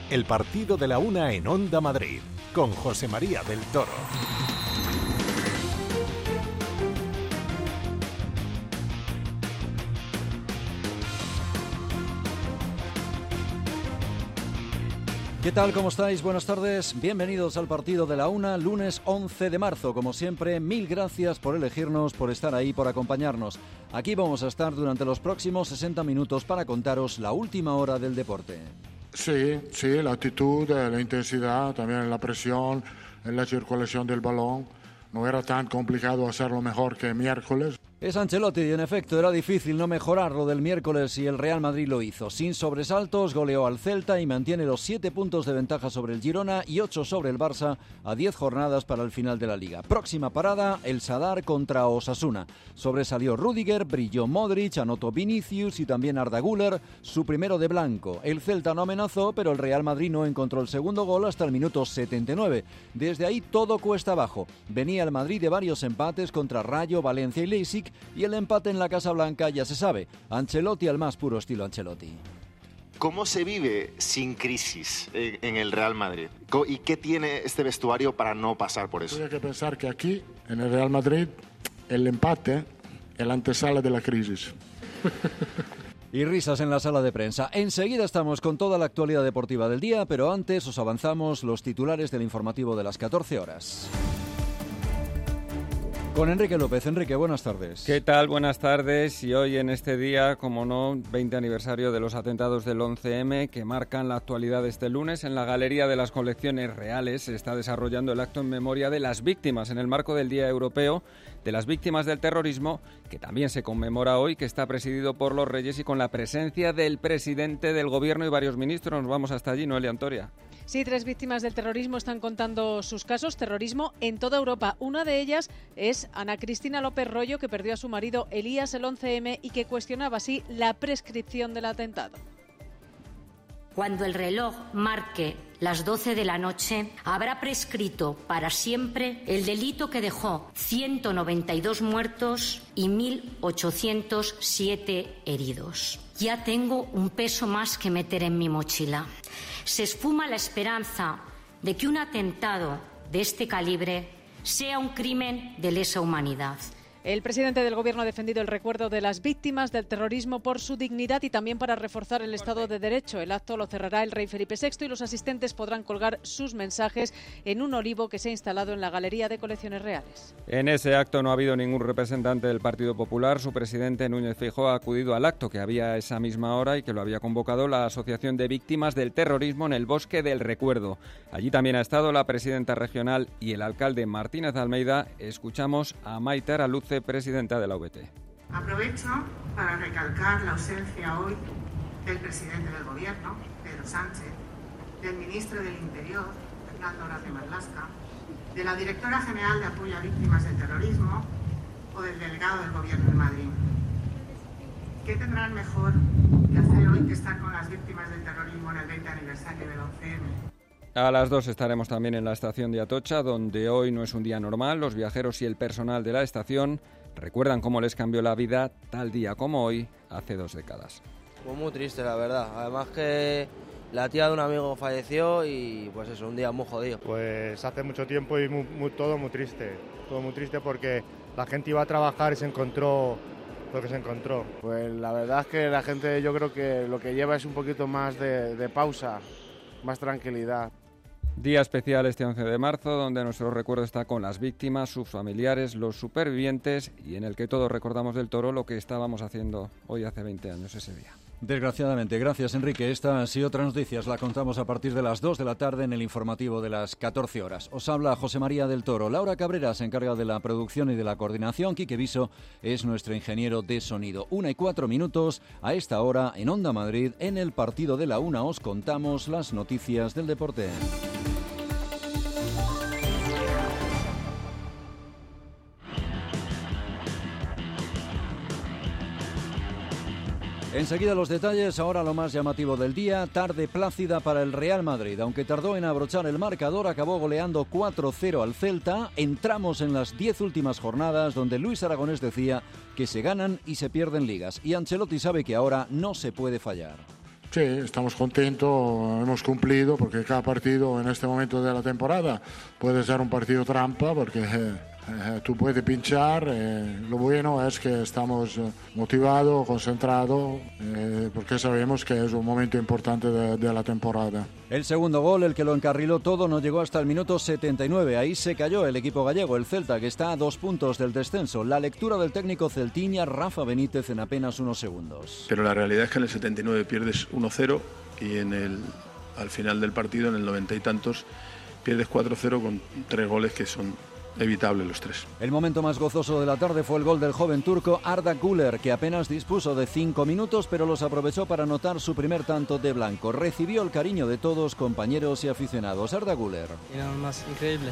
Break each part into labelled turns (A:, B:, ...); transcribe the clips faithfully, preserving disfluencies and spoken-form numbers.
A: El partido de la una en Onda Madrid, con José María del Toro.
B: ¿Qué tal? ¿Cómo estáis? Buenas tardes. Bienvenidos al partido de la una, lunes once de marzo. Como siempre, mil gracias por elegirnos, por estar ahí, por acompañarnos. Aquí vamos a estar durante los próximos sesenta minutos para contaros la última hora del deporte.
C: Sí, sí, la actitud, la intensidad, también la presión, en la circulación del balón. No era tan complicado hacerlo mejor que miércoles.
B: Es Ancelotti y en efecto era difícil no mejorar lo del miércoles y el Real Madrid lo hizo. Sin sobresaltos goleó al Celta y mantiene los siete puntos de ventaja sobre el Girona y ocho sobre el Barça a diez jornadas para el final de la Liga. Próxima parada, el Sadar contra Osasuna. Sobresalió Rüdiger, brilló Modric, anotó Vinicius y también Arda Güler, su primero de blanco. El Celta no amenazó, pero el Real Madrid no encontró el segundo gol hasta el minuto setenta y nueve. Desde ahí todo cuesta abajo. Venía el Madrid de varios empates contra Rayo, Valencia y Leipzig, y el empate en la Casa Blanca ya se sabe. Ancelotti al más puro estilo Ancelotti.
D: ¿Cómo se vive sin crisis en el Real Madrid? ¿Y qué tiene este vestuario para no pasar por eso?
C: Hay que pensar que aquí, en el Real Madrid, el empate es la antesala de la crisis.
B: Y risas en la sala de prensa. Enseguida estamos con toda la actualidad deportiva del día, pero antes os avanzamos los titulares del informativo de las catorce horas. Con Enrique López. Enrique, buenas tardes.
E: ¿Qué tal? Buenas tardes. Y hoy en este día, como no, veinte aniversario de los atentados del once eme que marcan la actualidad de este lunes, en la Galería de las Colecciones Reales se está desarrollando el acto en memoria de las víctimas en el marco del Día Europeo de las Víctimas del Terrorismo, que también se conmemora hoy, que está presidido por los Reyes y con la presencia del presidente del Gobierno y varios ministros. Nos vamos hasta allí, Noelia Antoria.
F: Sí, tres víctimas del terrorismo están contando sus casos, terrorismo en toda Europa. Una de ellas es Ana Cristina López Royo, que perdió a su marido Elías el once eme y que cuestionaba así la prescripción del atentado.
G: Cuando el reloj marque las doce de la noche, habrá prescrito para siempre el delito que dejó ciento noventa y dos muertos y mil ochocientos siete heridos. Ya tengo un peso más que meter en mi mochila. Se esfuma la esperanza de que un atentado de este calibre sea un crimen de lesa humanidad.
F: El presidente del Gobierno ha defendido el recuerdo de las víctimas del terrorismo por su dignidad y también para reforzar el Estado de Derecho. El acto lo cerrará el rey Felipe sexto y los asistentes podrán colgar sus mensajes en un olivo que se ha instalado en la Galería de Colecciones Reales.
E: En ese acto no ha habido ningún representante del Partido Popular. Su presidente, Núñez Feijóo, ha acudido al acto que había a esa misma hora y que lo había convocado la Asociación de Víctimas del Terrorismo en el Bosque del Recuerdo. Allí también ha estado la presidenta regional y el alcalde Martínez Almeida. Escuchamos a Maite Araluce, presidenta de la U V T.
H: Aprovecho para recalcar la ausencia hoy del presidente del Gobierno, Pedro Sánchez, del ministro del Interior, Fernando Grande Marlaska, de la directora general de apoyo a víctimas del terrorismo o del delegado del Gobierno en Madrid. ¿Qué tendrán mejor que hacer hoy que estar con las víctimas del terrorismo en el veinte aniversario del once eme?
E: A las dos estaremos también en la estación de Atocha, donde hoy no es un día normal. Los viajeros y el personal de la estación recuerdan cómo les cambió la vida tal día como hoy, hace dos décadas.
I: Pues muy triste, la verdad. Además que la tía de un amigo falleció y pues eso, un día muy jodido.
J: Pues hace mucho tiempo y muy, muy, todo muy triste. Todo muy triste porque la gente iba a trabajar y se encontró lo que se encontró.
K: Pues la verdad es que la gente, yo creo que lo que lleva es un poquito más de, de pausa, más tranquilidad.
E: Día especial este once de marzo, donde nuestro recuerdo está con las víctimas, sus familiares, los supervivientes y en el que todos recordamos del Toro lo que estábamos haciendo hoy hace veinte años ese día.
B: Desgraciadamente. Gracias, Enrique. Estas y otras noticias las contamos a partir de las dos de la tarde en el informativo de las catorce horas. Os habla José María del Toro. Laura Cabrera se encarga de la producción y de la coordinación. Quique Viso es nuestro ingeniero de sonido. Una y cuatro minutos a esta hora en Onda Madrid. En el partido de la una os contamos las noticias del deporte. Enseguida los detalles, ahora lo más llamativo del día, tarde plácida para el Real Madrid. Aunque tardó en abrochar el marcador, acabó goleando cuatro cero al Celta. Entramos en las diez últimas jornadas donde Luis Aragonés decía que se ganan y se pierden ligas. Y Ancelotti sabe que ahora no se puede fallar.
C: Sí, estamos contentos, hemos cumplido, porque cada partido en este momento de la temporada puede ser un partido trampa, porque eh, eh, tú puedes pinchar. Eh, lo bueno es que estamos motivados, concentrados, eh, porque sabemos que es un momento importante de, de la temporada.
B: El segundo gol, el que lo encarriló todo, no llegó hasta el minuto setenta y nueve. Ahí se cayó el equipo gallego, el Celta, que está a dos puntos del descenso. La lectura del técnico celtiña, Rafa Benítez, en apenas unos segundos.
L: Pero la realidad es que en el setenta y nueve pierdes uno cero y en el, al final del partido, en el noventa y tantos, pierdes cuatro cero con tres goles que son evitables los tres.
B: El momento más gozoso de la tarde fue el gol del joven turco Arda Güler, que apenas dispuso de cinco minutos, pero los aprovechó para anotar su primer tanto de blanco. Recibió el cariño de todos, compañeros y aficionados. Arda Güler.
M: Más increíble.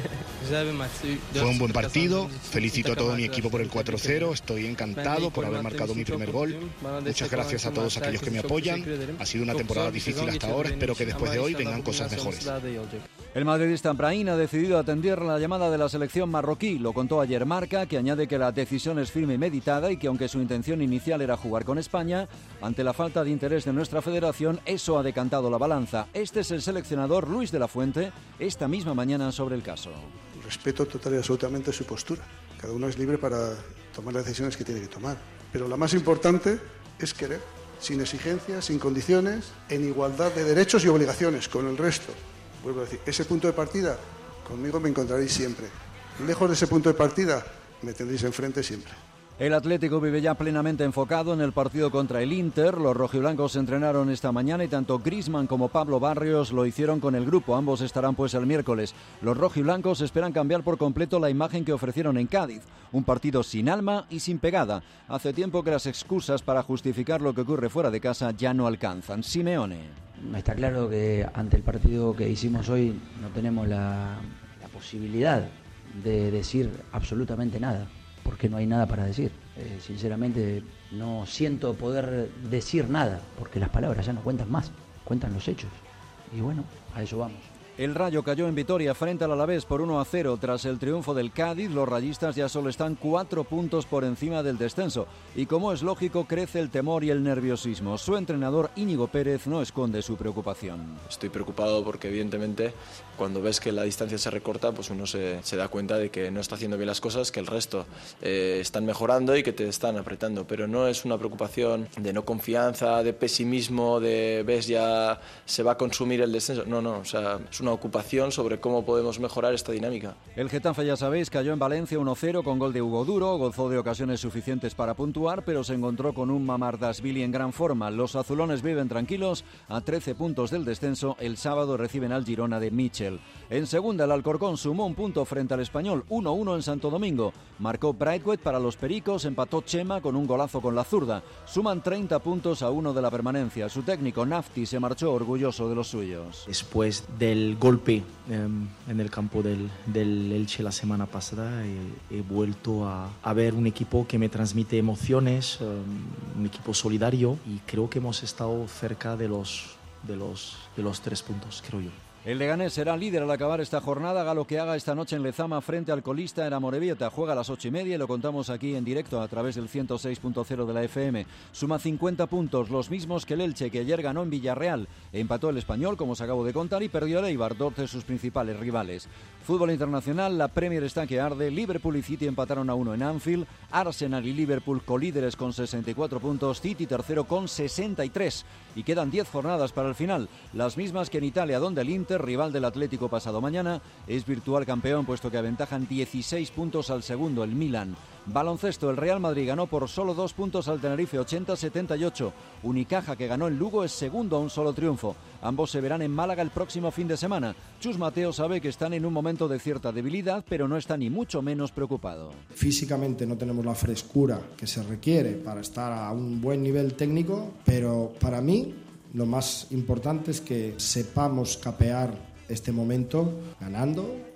N: Fue un buen partido, felicito a todo mi equipo por el cuatro cero, estoy encantado por haber marcado mi primer gol. Muchas gracias a todos aquellos que me apoyan. Ha sido una temporada difícil hasta ahora, espero que después de hoy vengan cosas mejores.
B: El madridista Brahim ha decidido atender la llamada de la selección marroquí. Lo contó ayer Marca, que añade que la decisión es firme y meditada y que aunque su intención inicial era jugar con España, ante la falta de interés de nuestra federación, eso ha decantado la balanza. Este es el seleccionador Luis de la Fuente, esta misma mañana sobre el caso.
O: Respeto total y absolutamente su postura. Cada uno es libre para tomar las decisiones que tiene que tomar. Pero lo más importante es querer, sin exigencias, sin condiciones, en igualdad de derechos y obligaciones con el resto. Vuelvo a decir, ese punto de partida, conmigo me encontraréis siempre. Lejos de ese punto de partida, me tendréis enfrente siempre.
B: El Atlético vive ya plenamente enfocado en el partido contra el Inter. Los rojiblancos se entrenaron esta mañana y tanto Griezmann como Pablo Barrios lo hicieron con el grupo. Ambos estarán pues el miércoles. Los rojiblancos esperan cambiar por completo la imagen que ofrecieron en Cádiz. Un partido sin alma y sin pegada. Hace tiempo que las excusas para justificar lo que ocurre fuera de casa ya no alcanzan. Simeone.
P: Está claro que ante el partido que hicimos hoy no tenemos la, la posibilidad de decir absolutamente nada, porque no hay nada para decir. Eh, sinceramente no siento poder decir nada, porque las palabras ya no cuentan más, cuentan los hechos. Y bueno, a eso vamos.
B: El Rayo cayó en Vitoria frente al Alavés por uno a cero. Tras el triunfo del Cádiz, los rayistas ya solo están cuatro puntos por encima del descenso. Y como es lógico, crece el temor y el nerviosismo. Su entrenador Íñigo Pérez no esconde su preocupación.
Q: Estoy preocupado porque evidentemente cuando ves que la distancia se recorta, pues uno se, se da cuenta de que no está haciendo bien las cosas, que el resto eh, están mejorando y que te están apretando. Pero no es una preocupación de no confianza, de pesimismo, de ves ya se va a consumir el descenso. No, no, o sea, es una ocupación sobre cómo podemos mejorar esta dinámica.
B: El Getafe, ya sabéis, cayó en Valencia uno cero con gol de Hugo Duro, gozó de ocasiones suficientes para puntuar, pero se encontró con un Mamardashvili en gran forma. Los azulones viven tranquilos a trece puntos del descenso. El sábado reciben al Girona de Michel. En segunda, el Alcorcón sumó un punto frente al Español, uno uno en Santo Domingo. Marcó Braithwaite para los Pericos, empató Chema con un golazo con la zurda. Suman treinta puntos a uno de la permanencia. Su técnico Nafti se marchó orgulloso de los suyos.
R: Después del golpe eh, en el campo del, del Elche la semana pasada, he, he vuelto a, a ver un equipo que me transmite emociones, eh, un equipo solidario, y creo que hemos estado cerca de los, de los, de los tres puntos, creo yo.
B: El Leganés será líder al acabar esta jornada, haga lo que haga esta noche en Lezama frente al colista en Amorebieta. Juega a las ocho y media y lo contamos aquí en directo a través del ciento seis punto cero de la F M. Suma cincuenta puntos, los mismos que el Elche, que ayer ganó en Villarreal. Empató el Español, como os acabo de contar, y perdió el Eibar, dos de sus principales rivales. Fútbol internacional, la Premier está que arde. Liverpool y City empataron a uno en Anfield. Arsenal y Liverpool colíderes con sesenta y cuatro puntos. City tercero con sesenta y tres. Y quedan diez jornadas para el final, las mismas que en Italia, donde el Inter, rival del Atlético pasado mañana, es virtual campeón, puesto que aventajan dieciséis puntos al segundo, el Milan. Baloncesto, el Real Madrid ganó por solo dos puntos al Tenerife, ochenta a setenta y ocho. Unicaja, que ganó en Lugo, es segundo a un solo triunfo. Ambos se verán en Málaga el próximo fin de semana. Chus Mateo sabe que están en un momento de cierta debilidad, pero no está ni mucho menos preocupado.
S: Físicamente no tenemos la frescura que se requiere para estar a un buen nivel técnico, pero para mí lo más importante es que sepamos capear este momento ganando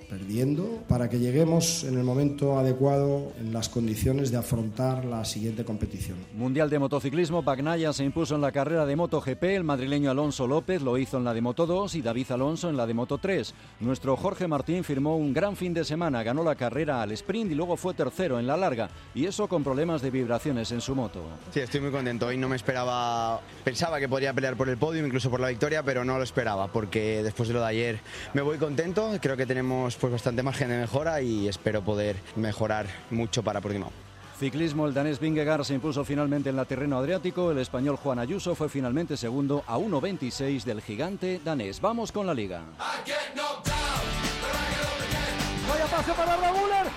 S: perdiendo, para que lleguemos en el momento adecuado en las condiciones de afrontar la siguiente competición.
B: Mundial de motociclismo, Bagnaia se impuso en la carrera de MotoGP, el madrileño Alonso López lo hizo en la de Moto dos y David Alonso en la de Moto tres. Nuestro Jorge Martín firmó un gran fin de semana, ganó la carrera al sprint y luego fue tercero en la larga, y eso con problemas de vibraciones en su moto.
M: Sí, estoy muy contento, hoy no me esperaba, pensaba que podría pelear por el podio, incluso por la victoria, pero no lo esperaba, porque después de lo de ayer me voy contento, creo que tenemos pues bastante margen de mejora y espero poder mejorar mucho para Portimao.
B: Ciclismo, el danés Vingegaard se impuso finalmente en la terreno adriático, el español Juan Ayuso fue finalmente segundo a uno veintiséis del gigante danés. Vamos con la Liga.
T: Vaya pase para Regular.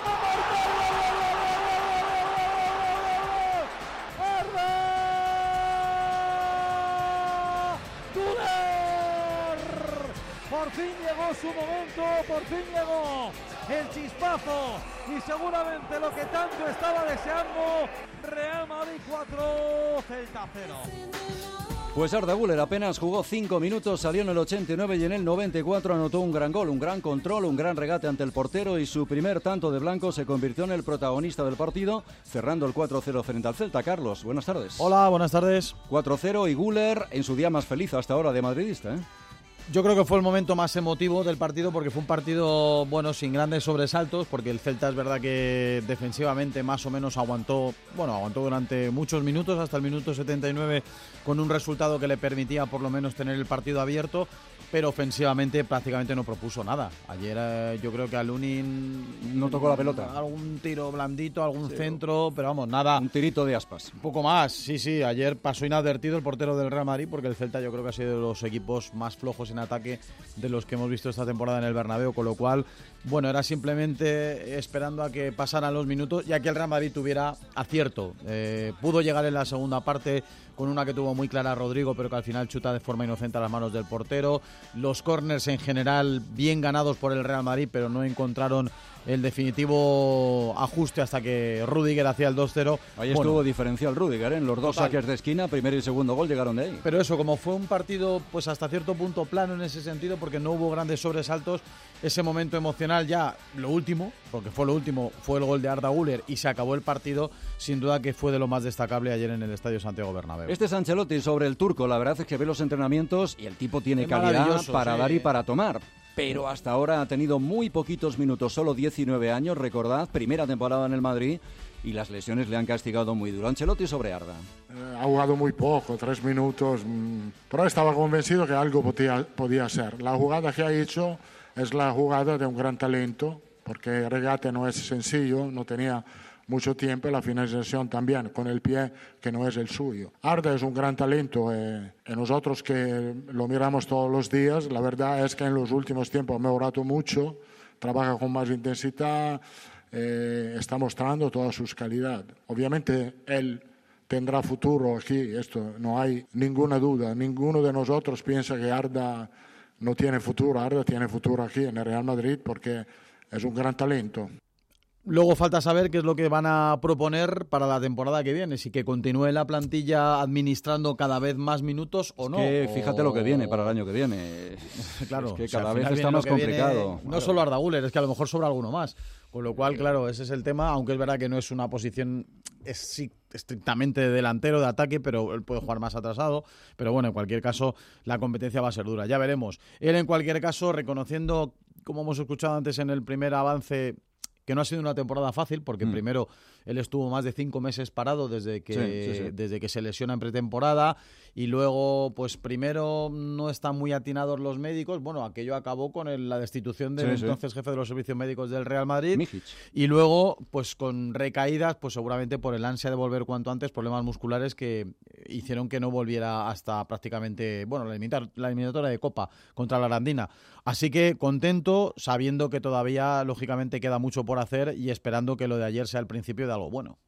T: Por fin llegó su momento, por fin llegó el chispazo y seguramente lo que tanto estaba deseando. Real Madrid cuatro, Celta cero.
B: Pues Arda Güler apenas jugó cinco minutos, salió en el ochenta y nueve y en el noventa y cuatro anotó un gran gol, un gran control, un gran regate ante el portero y su primer tanto de blanco se convirtió en el protagonista del partido, cerrando el cuatro cero frente al Celta. Carlos, buenas tardes.
U: Hola, buenas tardes.
B: cuatro cero y Güler en su día más feliz hasta ahora de madridista, ¿eh?
U: Yo creo que fue el momento más emotivo del partido porque fue un partido, bueno, sin grandes sobresaltos, porque el Celta es verdad que defensivamente más o menos aguantó, bueno, aguantó durante muchos minutos, hasta el minuto setenta y nueve, con un resultado que le permitía por lo menos tener el partido abierto, pero ofensivamente prácticamente no propuso nada. Ayer eh, yo creo que a Lunin
B: no tocó la pelota.
U: Algún tiro blandito, algún sí, centro, pero vamos, nada.
B: Un tirito de Aspas.
U: Un poco más, sí, sí. Ayer pasó inadvertido el portero del Real Madrid porque el Celta yo creo que ha sido de los equipos más flojos en ataque de los que hemos visto esta temporada en el Bernabéu, con lo cual, bueno, era simplemente esperando a que pasaran los minutos y a que el Real Madrid tuviera acierto. Eh, pudo llegar en la segunda parte con una que tuvo muy clara Rodrigo, pero que al final chuta de forma inocente a las manos del portero. Los córners en general bien ganados por el Real Madrid, pero no encontraron el definitivo ajuste hasta que Rüdiger hacía el dos cero.
B: Ahí bueno, estuvo diferencial Rüdiger, ¿eh? En los dos total. saques de esquina, primero y segundo gol llegaron de ahí.
U: Pero eso, como fue un partido pues hasta cierto punto plano en ese sentido, porque no hubo grandes sobresaltos, ese momento emocional ya, lo último, porque fue lo último, fue el gol de Arda Güler y se acabó el partido, sin duda que fue de lo más destacable ayer en el Estadio Santiago Bernabéu.
B: Este es Ancelotti sobre el turco, la verdad es que ve los entrenamientos y el tipo tiene es calidad para sí. dar y para tomar. Pero hasta ahora ha tenido muy poquitos minutos, solo diecinueve años, recordad, primera temporada en el Madrid y las lesiones le han castigado muy duro. Ancelotti sobre Arda.
C: Eh, ha jugado muy poco, tres minutos, mmm, pero estaba convencido que algo podía, podía ser. La jugada que ha hecho es la jugada de un gran talento, porque el regate no es sencillo, no tenía mucho tiempo y la finalización también con el pie que no es el suyo. Arda es un gran talento eh, y nosotros que lo miramos todos los días, la verdad es que en los últimos tiempos ha mejorado mucho, trabaja con más intensidad, eh, está mostrando toda su calidad. Obviamente él tendrá futuro aquí, esto no hay ninguna duda, ninguno de nosotros piensa que Arda no tiene futuro, Arda tiene futuro aquí en el Real Madrid porque es un gran talento.
U: Luego falta saber qué es lo que van a proponer para la temporada que viene, si que continúe la plantilla administrando cada vez más minutos o
B: es
U: no.
B: Que fíjate
U: o...
B: lo que viene para el año que viene.
U: Claro,
B: es que
U: o sea,
B: cada vez está más complicado.
U: Viene, no claro. solo Arda Güler, es que a lo mejor sobra alguno más. Con lo cual, claro, ese es el tema, aunque es verdad que no es una posición es, sí, estrictamente de delantero, de ataque, pero él puede jugar más atrasado. Pero bueno, en cualquier caso, la competencia va a ser dura. Ya veremos. Él, en cualquier caso, reconociendo, como hemos escuchado antes en el primer avance, que no ha sido una temporada fácil, porque mm. primero él estuvo más de cinco meses parado desde que, sí, sí, sí. desde que se lesiona en pretemporada, y luego, pues primero no están muy atinados los médicos, bueno, aquello acabó con el, la destitución del sí, entonces sí. jefe de los servicios médicos del Real Madrid,
B: Mijic.
U: Y luego, pues con recaídas, pues seguramente por el ansia de volver cuanto antes, problemas musculares que hicieron que no volviera hasta prácticamente, bueno, la, limitar, la eliminatoria de Copa contra la Arandina. Así que contento, sabiendo que todavía, lógicamente, queda mucho por hacer y esperando que lo de ayer sea el principio de algo bueno.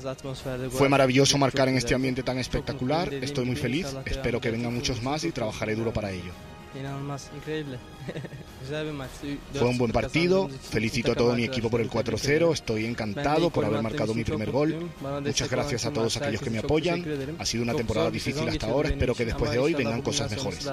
N: Fue maravilloso marcar en este ambiente tan espectacular, estoy muy feliz, espero que vengan muchos más y trabajaré duro para ello.
V: Y nada más, increíble.
N: Fue un buen partido, felicito a todo mi equipo por el cuatro cero, estoy encantado por haber marcado mi primer gol. Muchas gracias a todos aquellos que me apoyan. Ha sido una temporada difícil hasta ahora, espero que después de hoy vengan cosas mejores.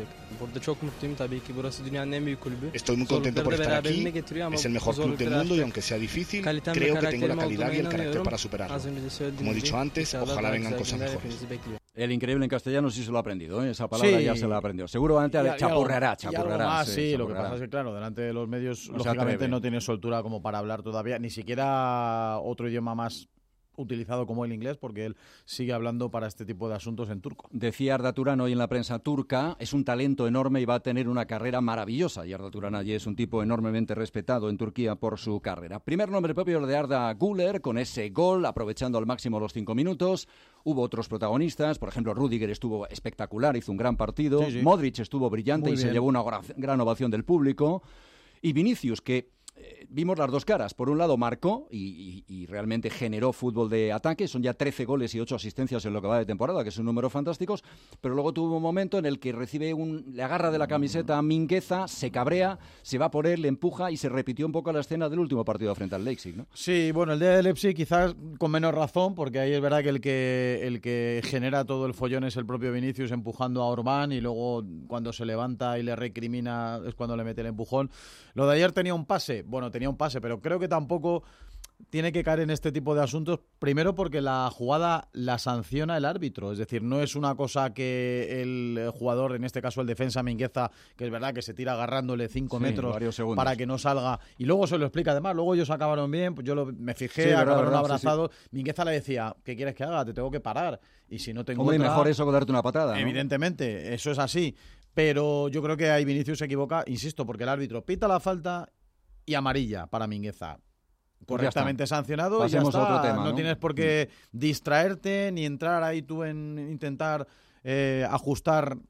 N: Estoy muy contento por estar aquí, es el mejor club del mundo y aunque sea difícil, creo que tengo la calidad y el carácter para superarlo. Como he dicho antes, ojalá vengan cosas mejores.
B: El increíble en castellano sí se lo ha aprendido, ¿eh? Esa palabra sí, ya se la ha aprendido. Seguramente ya, chapurreará, chapurreará.
U: Más,
B: sí,
U: sí,
B: chapurreará.
U: Lo que pasa es que, claro, delante de los medios,
B: no
U: lógicamente no tiene soltura como para hablar todavía, ni siquiera otro idioma más utilizado como el inglés, porque él sigue hablando para este tipo de asuntos en turco.
B: Decía Arda Turan hoy en la prensa turca, es un talento enorme y va a tener una carrera maravillosa. Y Arda Turan allí es un tipo enormemente respetado en Turquía por su carrera. Primer nombre propio de Arda Güler, con ese gol, aprovechando al máximo los cinco minutos. Hubo otros protagonistas, por ejemplo, Rüdiger estuvo espectacular, hizo un gran partido. Sí, sí. Modric estuvo brillante Muy y bien. se llevó una gran ovación del público. Y Vinicius, que Eh, vimos las dos caras. Por un lado marcó y, y, y realmente generó fútbol de ataque. Son ya trece goles y ocho asistencias en lo que va de temporada, que es un número fantásticos. Pero luego tuvo un momento en el que recibe un, le agarra de la camiseta a Mingueza, se cabrea, se va por él, le empuja y se repitió un poco la escena del último partido frente al Leipzig, ¿no?
U: Sí, bueno, el día del Leipzig quizás con menos razón, porque ahí es verdad que el que el que genera todo el follón es el propio Vinicius empujando a Orbán y luego cuando se levanta y le recrimina es cuando le mete el empujón. Lo de ayer tenía un pase. Bueno, tenía un pase, pero creo que tampoco tiene que caer en este tipo de asuntos, primero porque la jugada la sanciona el árbitro, es decir, no es una cosa que el jugador, en este caso el defensa Mingueza, que es verdad que se tira agarrándole cinco sí, metros para que no salga, y luego se lo explica además, luego ellos acabaron bien, pues yo lo, me fijé, sí, acabaron verdad, abrazados, sí, sí. Mingueza le decía, ¿qué quieres que haga? Te tengo que parar, y si no tengo
B: Hombre,
U: otra,
B: mejor eso que darte una patada, ¿no?
U: Evidentemente, eso es así, pero yo creo que ahí Vinicius se equivoca, insisto, porque el árbitro pita la falta y amarilla para Mingueza. Correctamente pues sancionado y ya está. A otro tema, ¿no? No tienes por qué mm. distraerte ni entrar ahí tú en intentar eh, ajustar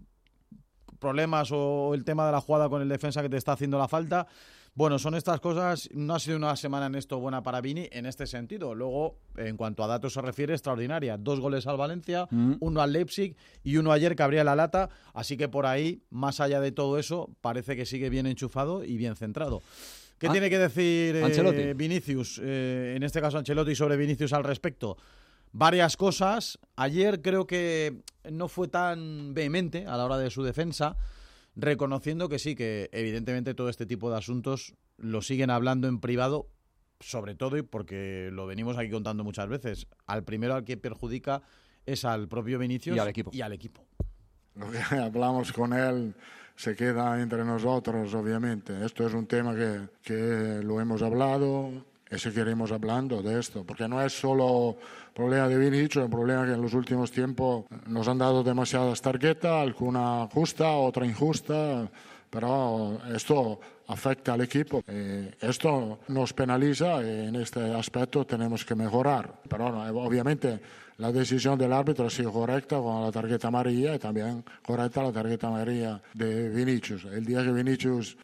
U: problemas o el tema de la jugada con el defensa que te está haciendo la falta. Bueno, son estas cosas. No ha sido una semana en esto buena para Vini en este sentido. Luego, en cuanto a datos se refiere, extraordinaria. Dos goles al Valencia, mm. uno al Leipzig y uno ayer que abría la lata. Así que por ahí, más allá de todo eso, parece que sigue bien enchufado y bien centrado. ¿Qué ah, tiene que decir eh, Vinicius, eh, en este caso Ancelotti, sobre Vinicius al respecto? Varias cosas. Ayer creo que no fue tan vehemente a la hora de su defensa, reconociendo que sí, que evidentemente todo este tipo de asuntos lo siguen hablando en privado, sobre todo y porque lo venimos aquí contando muchas veces. Al primero al que perjudica es al propio Vinicius
B: y al equipo.
U: Y al equipo.
C: Lo que hablamos con él se queda entre nosotros, obviamente. Esto es un tema que, que lo hemos hablado y seguiremos hablando de esto, porque no es solo problema de Vinicius, es un problema que en los últimos tiempos nos han dado demasiadas tarjetas, alguna justa, otra injusta, pero esto afecta al equipo. Eh, esto nos penaliza y en este aspecto tenemos que mejorar. Pero no, obviamente la decisión del árbitro ha sido correcta con la tarjeta amarilla y también correcta la tarjeta amarilla de Vinicius. El día que Vinicius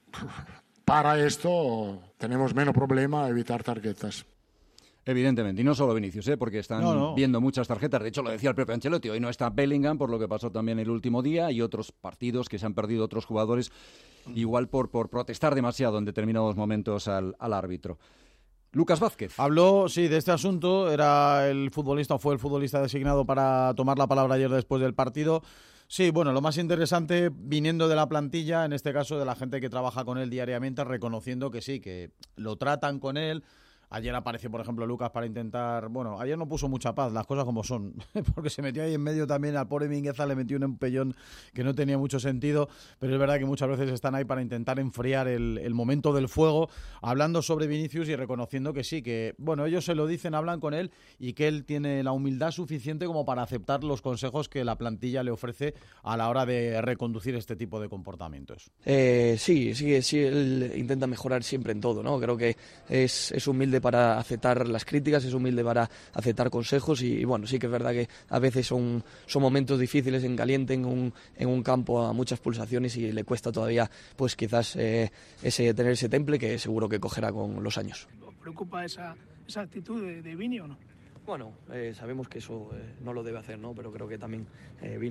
C: para esto, tenemos menos problema a evitar tarjetas.
B: Evidentemente, y no solo Vinicius, ¿eh? Porque están
U: no, no.
B: viendo muchas tarjetas. De hecho, lo decía el propio Ancelotti, hoy no está Bellingham, por lo que pasó también el último día, y otros partidos que se han perdido otros jugadores, igual por, por protestar demasiado en determinados momentos al, al árbitro. Lucas Vázquez.
U: Habló, sí, de este asunto, era el futbolista, o fue el futbolista designado para tomar la palabra ayer después del partido. Sí, bueno, lo más interesante, viniendo de la plantilla, en este caso de la gente que trabaja con él diariamente, reconociendo que sí, que lo tratan con él. Ayer apareció, por ejemplo, Lucas para intentar... Bueno, ayer no puso mucha paz, las cosas como son, porque se metió ahí en medio también, al pobre Mingueza le metió un empellón que no tenía mucho sentido, pero es verdad que muchas veces están ahí para intentar enfriar el, el momento del fuego, hablando sobre Vinicius y reconociendo que sí, que, bueno, ellos se lo dicen, hablan con él y que él tiene la humildad suficiente como para aceptar los consejos que la plantilla le ofrece a la hora de reconducir este tipo de comportamientos.
A: Eh, sí, sí, sí, él intenta mejorar siempre en todo, ¿no? Creo que es, es humilde para aceptar las críticas, es humilde para aceptar consejos y, y bueno, sí que es verdad que a veces son, son momentos difíciles en caliente, en un, en un campo a muchas pulsaciones y le cuesta todavía pues quizás eh, ese tener ese temple que seguro que cogerá con los años.
V: ¿Os preocupa esa, esa actitud de, de Vini o no?
A: Bueno, eh, sabemos que eso eh, no lo debe hacer, ¿no? Pero creo que también eh, Vini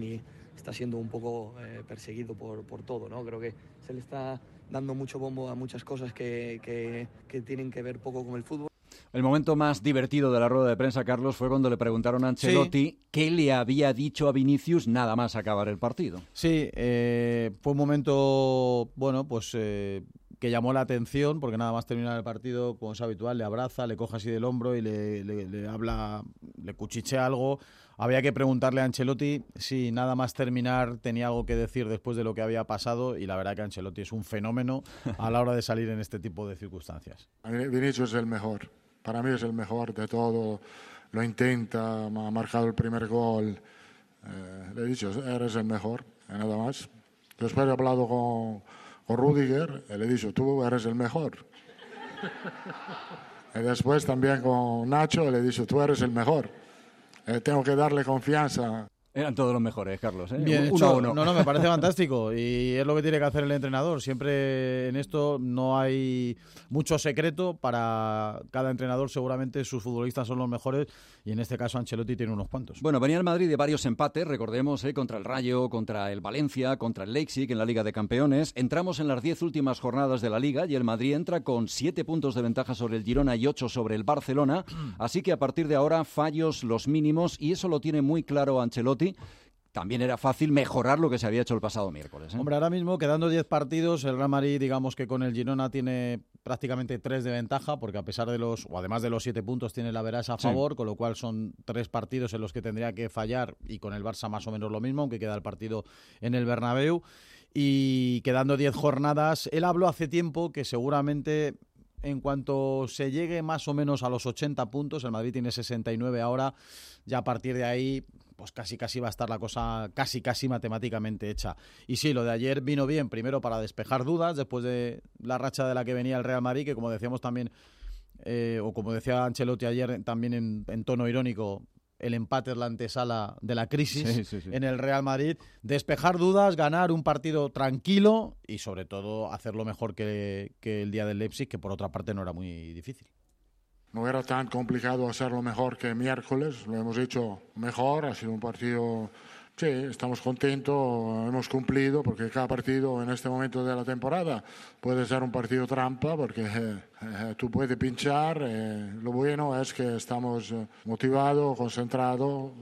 A: está siendo un poco eh, perseguido por, por todo, ¿no? Creo que se le está dando mucho bombo a muchas cosas que, que, que tienen que ver poco con el fútbol.
B: El momento más divertido de la rueda de prensa, Carlos, fue cuando le preguntaron a Ancelotti sí. qué le había dicho a Vinicius nada más acabar el partido.
U: Sí, eh, fue un momento, bueno, pues eh, que llamó la atención, porque nada más terminar el partido, como es habitual, le abraza, le coge así del hombro y le, le, le habla, le cuchichea algo. Había que preguntarle a Ancelotti si nada más terminar tenía algo que decir después de lo que había pasado, y la verdad que Ancelotti es un fenómeno a la hora de salir en este tipo de circunstancias.
C: Vinicius es el mejor. Para mí es el mejor de todo, lo intenta, me ha marcado el primer gol, eh, le he dicho, eres el mejor, nada más. Después he hablado con, con Rudiger, le he dicho, tú eres el mejor. Y después también con Nacho, le he dicho, tú eres el mejor. Eh, tengo que darle confianza.
B: Eran todos los mejores, Carlos. ¿eh?
U: Bien
B: uno
U: hecho.
B: a uno.
U: No, no, me parece fantástico. Y es lo que tiene que hacer el entrenador. Siempre en esto no hay mucho secreto. Para cada entrenador seguramente sus futbolistas son los mejores. Y en este caso Ancelotti tiene unos cuantos.
B: Bueno, venía el Madrid de varios empates, recordemos, ¿eh? contra el Rayo, contra el Valencia, contra el Leipzig en la Liga de Campeones. Entramos en las diez últimas jornadas de la Liga y el Madrid entra con siete puntos de ventaja sobre el Girona y ocho sobre el Barcelona. Así que a partir de ahora fallos los mínimos, y eso lo tiene muy claro Ancelotti. También era fácil mejorar lo que se había hecho el pasado miércoles. ¿eh?
U: Hombre, ahora mismo, quedando diez partidos, el Real Madrid, digamos que con el Girona tiene prácticamente tres de ventaja, porque a pesar de los, o además de los siete puntos, tiene la Verás a favor, sí. Con lo cual son tres partidos en los que tendría que fallar, y con el Barça más o menos lo mismo, aunque queda el partido en el Bernabéu. Y quedando diez jornadas, él habló hace tiempo que seguramente en cuanto se llegue más o menos a los ochenta puntos, el Madrid tiene sesenta y nueve ahora, ya a partir de ahí pues casi casi va a estar la cosa casi casi matemáticamente hecha. Y sí, lo de ayer vino bien, primero para despejar dudas después de la racha de la que venía el Real Madrid, que como decíamos también, eh, o como decía Ancelotti ayer también en, en tono irónico, el empate es la antesala de la crisis sí, sí, sí. en el Real Madrid. Despejar dudas, ganar un partido tranquilo y sobre todo hacerlo mejor que, que el día del Leipzig, que por otra parte no era muy difícil.
C: No era tan complicado hacerlo mejor que miércoles, lo hemos hecho mejor, ha sido un partido, sí, estamos contentos, hemos cumplido, porque cada partido en este momento de la temporada puede ser un partido trampa, porque eh, eh, tú puedes pinchar, eh, lo bueno es que estamos motivados, concentrados,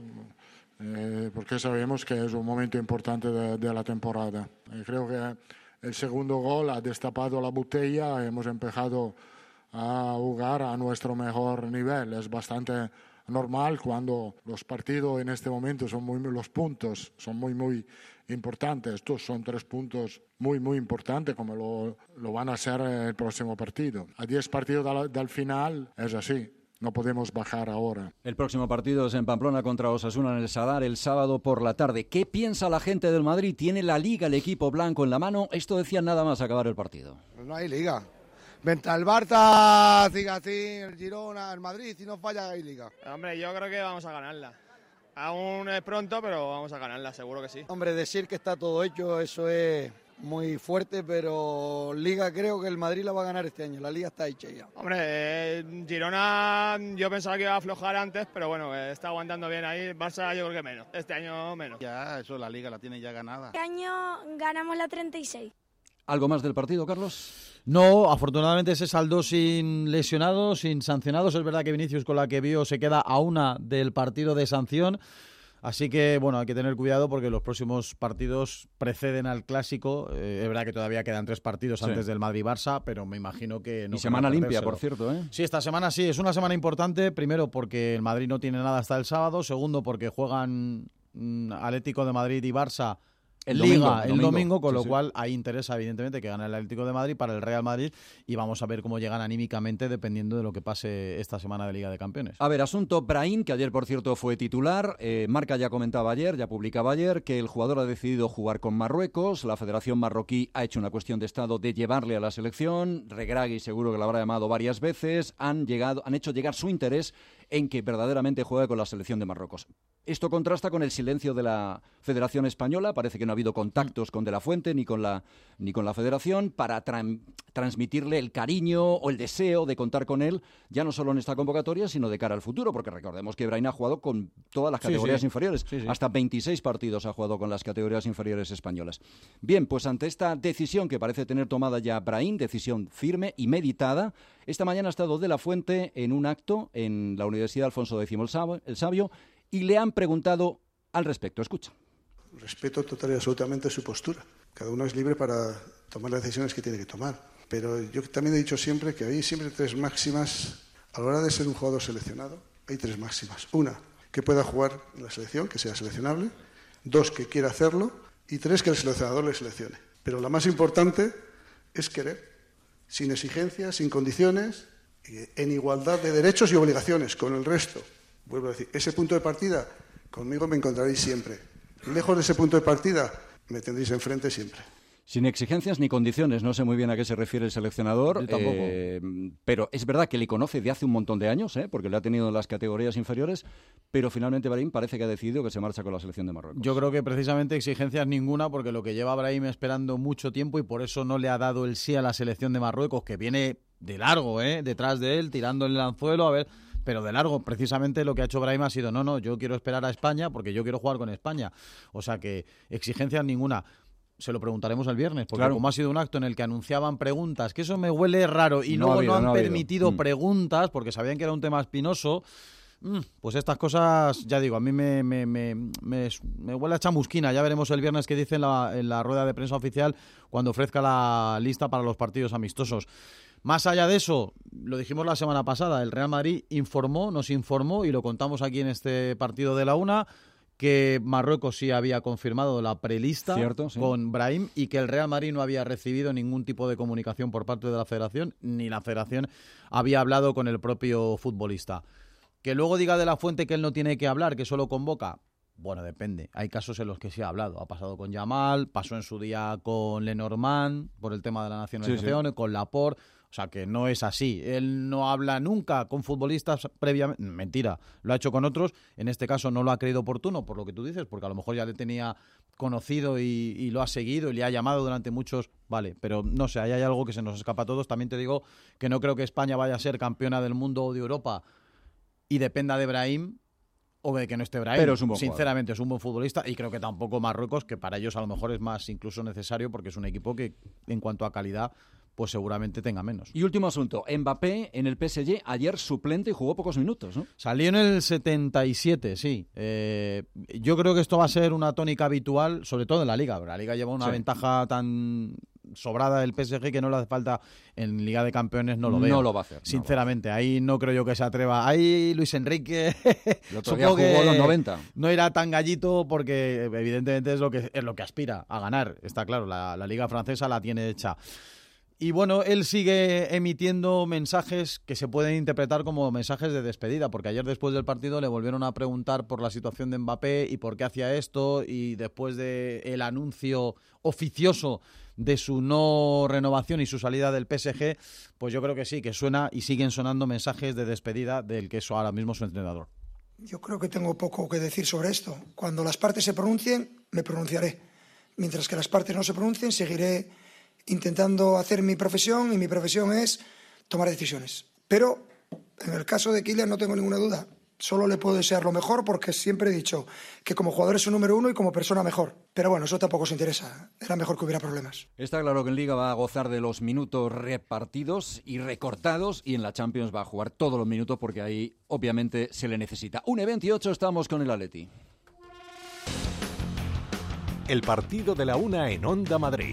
C: eh, porque sabemos que es un momento importante de, de la temporada. Eh, creo que el segundo gol ha destapado la botella, hemos empezado a jugar a nuestro mejor nivel. Es bastante normal cuando los partidos en este momento son muy, los puntos son muy muy importantes. Estos son tres puntos muy muy importantes, como lo, lo van a ser el próximo partido. A diez partidos del, del final es así. No podemos bajar ahora.
B: El próximo partido es en Pamplona contra Osasuna en el Sadar el sábado por la tarde. ¿Qué piensa la gente del Madrid? ¿Tiene la Liga el equipo blanco en la mano? Esto decían nada más acabar el partido.
D: No hay Liga. Mientras el Barça siga así, el Girona, el Madrid, si no falla hay Liga.
G: Hombre, yo creo que vamos a ganarla. Aún es pronto, pero vamos a ganarla, seguro que sí.
D: Hombre, decir que está todo hecho, eso es muy fuerte, pero Liga creo que el Madrid la va a ganar este año. La Liga está hecha ya.
G: Hombre, eh, Girona yo pensaba que iba a aflojar antes, pero bueno, eh, está aguantando bien ahí. Barça yo creo que menos. Este año menos.
W: Ya, eso la Liga la tiene ya ganada.
X: Este año ganamos la treinta y seis.
B: ¿Algo más del partido, Carlos?
U: No, afortunadamente se saldó sin lesionados, sin sancionados. Es verdad que Vinicius, con la que vio, se queda a una del partido de sanción. Así que, bueno, hay que tener cuidado porque los próximos partidos preceden al Clásico. Eh, es verdad que todavía quedan tres partidos sí. antes del Madrid-Barça, pero me imagino que no.
B: Y semana limpia, por cierto, ¿eh?
U: Sí, esta semana sí, es una semana importante. Primero porque el Madrid no tiene nada hasta el sábado. Segundo porque juegan mmm, Atlético de Madrid y Barça
B: el
U: Liga
B: domingo,
U: el
B: domingo,
U: domingo, con
B: sí,
U: lo
B: sí.
U: cual ahí interesa evidentemente que gane el Atlético de Madrid para el Real Madrid, y vamos a ver cómo llegan anímicamente dependiendo de lo que pase esta semana de Liga de Campeones.
B: A ver, asunto Brahim, que ayer por cierto fue titular. eh, Marca ya comentaba ayer, ya publicaba ayer que el jugador ha decidido jugar con Marruecos. La Federación Marroquí ha hecho una cuestión de estado de llevarle a la selección. Regragui seguro que lo habrá llamado varias veces. Han llegado, han hecho llegar su interés en que verdaderamente juegue con la selección de Marruecos. Esto contrasta con el silencio de la Federación Española. Parece que no ha habido contactos con De la Fuente ni con la, ni con la Federación para tra- transmitirle el cariño o el deseo de contar con él, ya no solo en esta convocatoria, sino de cara al futuro, porque recordemos que Brahim ha jugado con todas las categorías
U: sí, sí.
B: inferiores,
U: sí, sí.
B: hasta veintiséis partidos ha jugado con las categorías inferiores españolas. Bien, pues ante esta decisión que parece tener tomada ya Brahim, decisión firme y meditada, esta mañana ha estado De la Fuente en un acto en la Universidad Alfonso X el Sabio y le han preguntado al respecto. Escucha.
O: Respeto total y absolutamente su postura. Cada uno es libre para tomar las decisiones que tiene que tomar. Pero yo también he dicho siempre que hay siempre tres máximas. A la hora de ser un jugador seleccionado, hay tres máximas. Una, que pueda jugar en la selección, que sea seleccionable. Dos, que quiera hacerlo. Y tres, que el seleccionador le seleccione. Pero la más importante es querer, sin exigencias, sin condiciones, en igualdad de derechos y obligaciones con el resto. Vuelvo a decir, ese punto de partida, conmigo me encontraréis siempre. Lejos de ese punto de partida, me tendréis enfrente siempre.
B: Sin exigencias ni condiciones, no sé muy bien a qué se refiere el seleccionador,
U: Yo tampoco.
B: Eh, pero es verdad que le conoce de hace un montón de años, ¿eh? Porque lo ha tenido en las categorías inferiores, pero finalmente Brahim parece que ha decidido que se marcha con la selección de Marruecos.
U: Yo creo que precisamente exigencias ninguna, porque lo que lleva Brahim esperando mucho tiempo y por eso no le ha dado el sí a la selección de Marruecos, que viene de largo, ¿eh? Detrás de él, tirando el anzuelo, a ver... Pero de largo, precisamente lo que ha hecho Brahim ha sido, no, no, yo quiero esperar a España porque yo quiero jugar con España. O sea que exigencias ninguna. Se lo preguntaremos el viernes, porque
B: claro.
U: como ha sido un acto en el que anunciaban preguntas, que eso me huele raro, y
B: no
U: luego
B: habido,
U: no han
B: no
U: permitido
B: mm.
U: preguntas, porque sabían que era un tema espinoso, pues estas cosas, ya digo, a mí me, me, me, me, me huele a chamusquina. Ya veremos el viernes qué dice en la, en la rueda de prensa oficial cuando ofrezca la lista para los partidos amistosos. Más allá de eso, lo dijimos la semana pasada, el Real Madrid informó, nos informó, y lo contamos aquí en este partido de la una, que Marruecos sí había confirmado la prelista
B: Cierto, sí.
U: con Brahim y que el Real Madrid no había recibido ningún tipo de comunicación por parte de la Federación, ni la Federación había hablado con el propio futbolista. Que luego diga De la Fuente que él no tiene que hablar, que solo convoca. Bueno, depende. Hay casos en los que sí ha hablado. Ha pasado con Yamal, pasó en su día con Lenormand por el tema de la nacionalización, sí, sí. con Laporte. O sea, que no es así. Él no habla nunca con futbolistas previamente. Mentira, lo ha hecho con otros. En este caso no lo ha creído oportuno, por lo que tú dices, porque a lo mejor ya le tenía conocido y, y lo ha seguido y le ha llamado durante muchos... Vale, pero no sé, ahí hay algo que se nos escapa a todos. También te digo que no creo que España vaya a ser campeona del mundo o de Europa y dependa de Brahim o de que no esté Brahim.
B: Pero es un buen
U: Sinceramente, jugador. Es un buen futbolista, y creo que tampoco Marruecos, que para ellos a lo mejor es más incluso necesario, porque es un equipo que en cuanto a calidad pues seguramente tenga menos.
B: Y último asunto, Mbappé en el P S G, ayer suplente y jugó pocos minutos, ¿no?
U: Salió en el setenta y siete, sí. Eh, yo creo que esto va a ser una tónica habitual, sobre todo en la Liga. La Liga lleva una sí. ventaja tan sobrada del P S G que no le hace falta en Liga de Campeones, no lo veo.
B: No lo va a hacer.
U: Sinceramente,
B: no.
U: ahí no creo yo que se atreva. Ahí Luis Enrique
B: el otro día jugó los noventa.
U: No era tan gallito porque evidentemente es lo que es lo que aspira a ganar. Está claro, la, la Liga francesa la tiene hecha. Y bueno, él sigue emitiendo mensajes que se pueden interpretar como mensajes de despedida, porque ayer después del partido le volvieron a preguntar por la situación de Mbappé y por qué hacía esto, y después del anuncio oficioso de su no renovación y su salida del P S G, pues yo creo que sí, que suena y siguen sonando mensajes de despedida del que es ahora mismo su entrenador.
F: Yo creo que tengo poco que decir sobre esto. Cuando las partes se pronuncien, me pronunciaré. Mientras que las partes no se pronuncien, seguiré intentando hacer mi profesión, y mi profesión es tomar decisiones. Pero en el caso de Kylian no tengo ninguna duda. Solo le puedo desear lo mejor, porque siempre he dicho que como jugador es un número uno y como persona mejor. Pero bueno, eso tampoco os interesa. Era mejor que hubiera problemas.
B: Está claro que en Liga va a gozar de los minutos repartidos y recortados, y en la Champions va a jugar todos los minutos porque ahí obviamente se le necesita. Un veintiocho, estamos con el Atleti.
H: El partido de la una en Onda Madrid.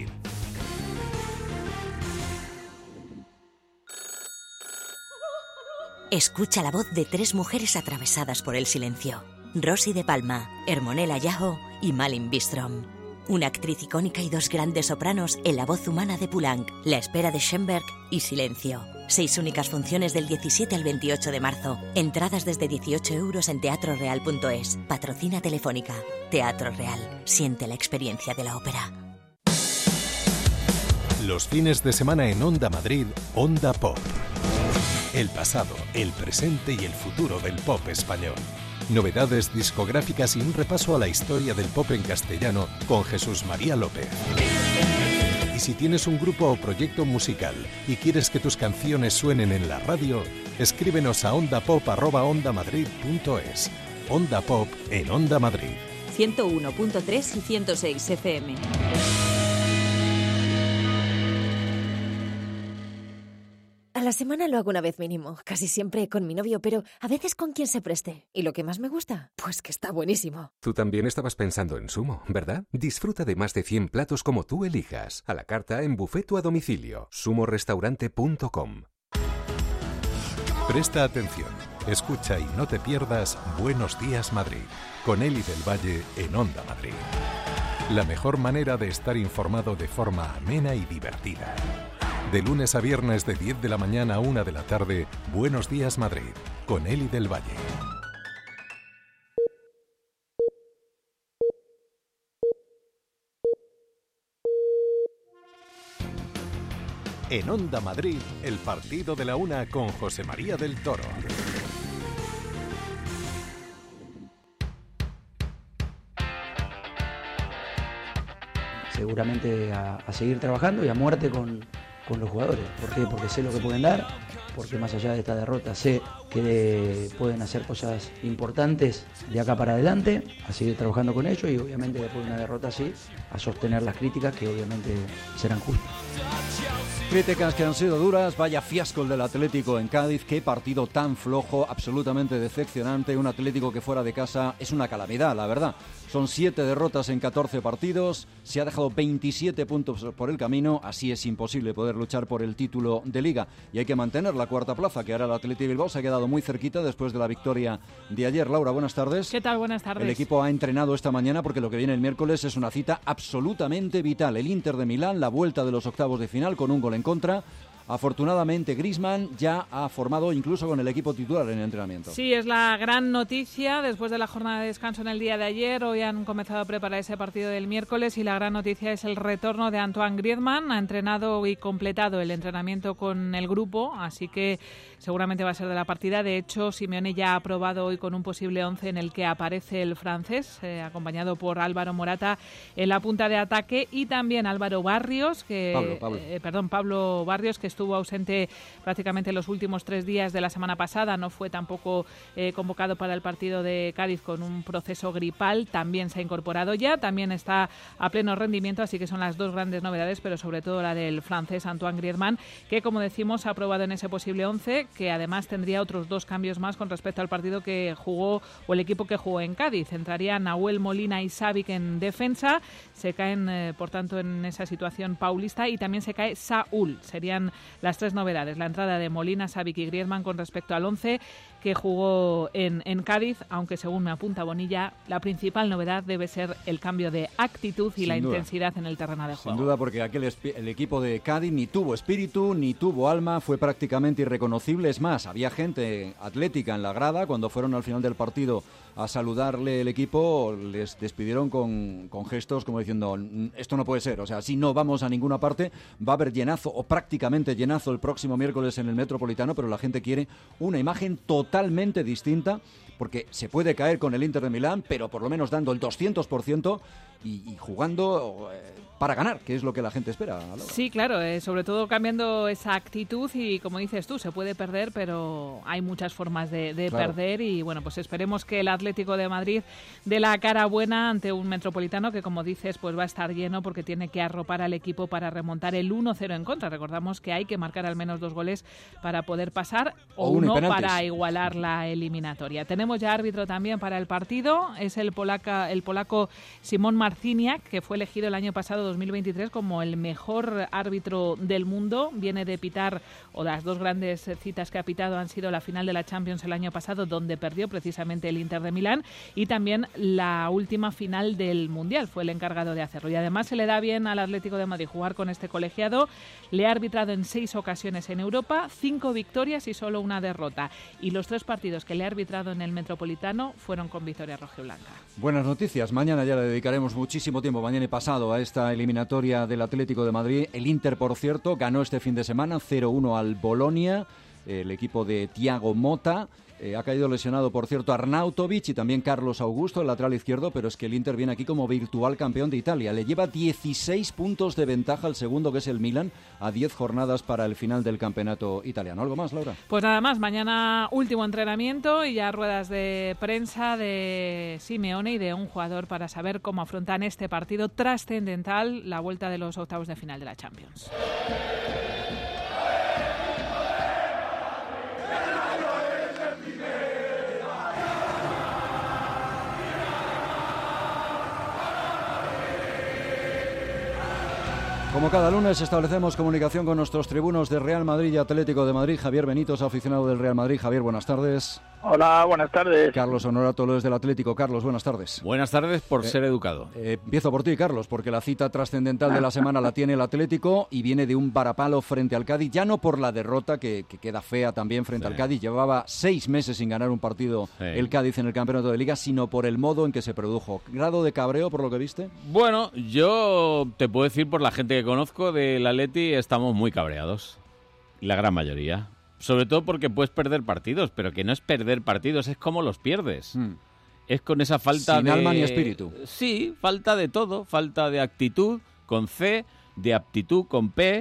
I: Escucha la voz de tres mujeres atravesadas por el silencio. Rosy de Palma, Hermonella Yaho y Malin Bistrom. Una actriz icónica y dos grandes sopranos en la voz humana de Poulenc, La espera de Schoenberg y Silencio. Seis únicas funciones del diecisiete al veintiocho de marzo. Entradas desde dieciocho euros en teatro real punto es. Patrocina Telefónica. Teatro Real. Siente la experiencia de la ópera.
H: Los fines de semana en Onda Madrid, Onda Pop. El pasado, el presente y el futuro del pop español. Novedades discográficas y un repaso a la historia del pop en castellano con Jesús María López. Y si tienes un grupo o proyecto musical y quieres que tus canciones suenen en la radio, escríbenos a ondapop arroba ondamadrid punto es. Onda Pop en Onda Madrid.
E: ciento uno punto tres y ciento seis F M.
J: A la semana lo hago una vez mínimo, casi siempre con mi novio, pero a veces con quien se preste. ¿Y lo que más me gusta? Pues que está buenísimo.
K: Tú también estabas pensando en Sumo, ¿verdad? Disfruta de más de cien platos como tú elijas, a la carta, en buffet o a domicilio. sumo restaurante punto com.
H: Presta atención, escucha y no te pierdas Buenos Días Madrid, con Eli del Valle en Onda Madrid. La mejor manera de estar informado de forma amena y divertida. De lunes a viernes de diez de la mañana a una de la tarde, Buenos Días Madrid, con Eli del Valle. En Onda Madrid, el partido de la una con José María del Toro.
P: Seguramente a, a seguir trabajando y a muerte con, con los jugadores. ¿Por qué? Porque sé lo que pueden dar, porque más allá de esta derrota sé que pueden hacer cosas importantes de acá para adelante, a seguir trabajando con ellos y obviamente después de una derrota así, a sostener las críticas que obviamente serán justas.
B: Críticas que han sido duras, vaya fiasco el del Atlético en Cádiz, qué partido tan flojo, absolutamente decepcionante, un Atlético que fuera de casa es una calamidad, la verdad. Son siete derrotas en catorce partidos, se ha dejado veintisiete puntos por el camino, así es imposible poder luchar por el título de Liga y hay que mantener la cuarta plaza, que ahora el Atlético Bilbao se ha quedado muy cerquita después de la victoria de ayer. Laura, buenas tardes.
L: ¿Qué tal? Buenas tardes.
B: El equipo ha entrenado esta mañana porque lo que viene el miércoles es una cita absolutamente vital. El Inter de Milán, la vuelta de los octavos de final con un gol en contra. Afortunadamente, Griezmann ya ha formado incluso con el equipo titular en el entrenamiento.
L: Sí, es la gran noticia. Después de la jornada de descanso en el día de ayer, hoy han comenzado a preparar ese partido del miércoles y la gran noticia es el retorno de Antoine Griezmann. Ha entrenado y completado el entrenamiento con el grupo, así que seguramente va a ser de la partida. De hecho, Simeone ya ha aprobado hoy con un posible once en el que aparece el francés, eh, acompañado por Álvaro Morata en la punta de ataque y también Álvaro Barrios, que
B: Pablo, Pablo.
L: Eh, perdón, Pablo Barrios, que estuvo ausente prácticamente los últimos tres días de la semana pasada, no fue tampoco eh, convocado para el partido de Cádiz con un proceso gripal, también se ha incorporado ya, también está a pleno rendimiento, así que son las dos grandes novedades, pero sobre todo la del francés Antoine Griezmann, que como decimos ha aprobado en ese posible once, que además tendría otros dos cambios más con respecto al partido que jugó o el equipo que jugó en Cádiz. Entrarían Nahuel Molina y Savic en defensa, se caen eh, por tanto en esa situación paulista y también se cae Saúl. Serían las tres novedades, la entrada de Molina, Savic y Griezmann con respecto al once que jugó en, en Cádiz, aunque según me apunta Bonilla, la principal novedad debe ser el cambio de actitud y
B: Sin
L: la
B: duda.
L: intensidad en el terreno de juego.
B: Sin duda, porque aquel espi- el equipo de Cádiz ni tuvo espíritu, ni tuvo alma, fue prácticamente irreconocible. Es más, había gente atlética en la grada, cuando fueron al final del partido a saludarle el equipo, les despidieron con, con gestos como diciendo, esto no puede ser, o sea, si no vamos a ninguna parte, va a haber llenazo o prácticamente llenazo el próximo miércoles en el Metropolitano, pero la gente quiere una imagen totalmente distinta, porque se puede caer con el Inter de Milán, pero por lo menos dando el doscientos por ciento y, y jugando eh, para ganar, que es lo que la gente espera, Laura.
L: Sí, claro, eh, sobre todo cambiando esa actitud y como dices tú, se puede perder, pero hay muchas formas de, de
B: Claro.
L: perder y bueno, pues esperemos que el Atlético de Madrid dé la cara buena ante un Metropolitano que como dices, pues va a estar lleno porque tiene que arropar al equipo para remontar el uno cero en contra. Recordamos que hay que marcar al menos dos goles para poder pasar o,
B: O uno y
L: uno
B: penaltis.
L: para igualar la eliminatoria. Tenemos ya árbitro también para el partido, es el, polaca, el polaco Simón Marciniak, que fue elegido el año pasado dos mil veintitrés como el mejor árbitro del mundo. Viene de pitar, o las dos grandes citas que ha pitado han sido la final de la Champions el año pasado, donde perdió precisamente el Inter de Milán, y también la última final del Mundial, fue el encargado de hacerlo. Y además se le da bien al Atlético de Madrid jugar con este colegiado. Le ha arbitrado en seis ocasiones en Europa, cinco victorias y solo una derrota. Y los tres partidos que le ha arbitrado en el Metropolitano fueron con victoria rojiblanca.
B: Buenas noticias. Mañana ya le dedicaremos muchísimo tiempo, mañana y pasado, a esta eliminatoria del Atlético de Madrid. El Inter, por cierto, ganó este fin de semana cero uno al Bolonia, el equipo de Thiago Motta, Eh, ha caído lesionado, por cierto, Arnautovic y también Carlos Augusto, el lateral izquierdo, pero es que el Inter viene aquí como virtual campeón de Italia. Le lleva dieciséis puntos de ventaja al segundo, que es el Milan, a diez jornadas para el final del campeonato italiano. ¿Algo más, Laura?
L: Pues nada más, mañana último entrenamiento y ya ruedas de prensa de Simeone y de un jugador para saber cómo afrontan este partido trascendental, la vuelta de los octavos de final de la Champions.
B: Como cada lunes establecemos comunicación con nuestros tribunos de Real Madrid y Atlético de Madrid. Javier Benítez, aficionado del Real Madrid. Javier, buenas tardes.
M: Hola, buenas tardes.
B: Carlos Honorato, lo es del Atlético. Carlos, buenas tardes.
Q: Buenas tardes por eh, ser educado.
B: Eh, empiezo por ti, Carlos, porque la cita trascendental de la semana la tiene el Atlético y viene de un varapalo frente al Cádiz, ya no por la derrota, que, que queda fea también frente sí. al Cádiz. Llevaba seis meses sin ganar un partido sí. el Cádiz en el campeonato de Liga, sino por el modo en que se produjo. ¿Grado de cabreo por lo que viste?
Q: Bueno, yo te puedo decir por la gente que conozco del Atleti, estamos muy cabreados. La gran mayoría. Sobre todo porque puedes perder partidos, pero que no es perder partidos, es como los pierdes. Mm. Es con esa falta
B: Sin
Q: de...
B: alma ni espíritu.
Q: Sí, falta de todo. Falta de actitud con C, de aptitud con P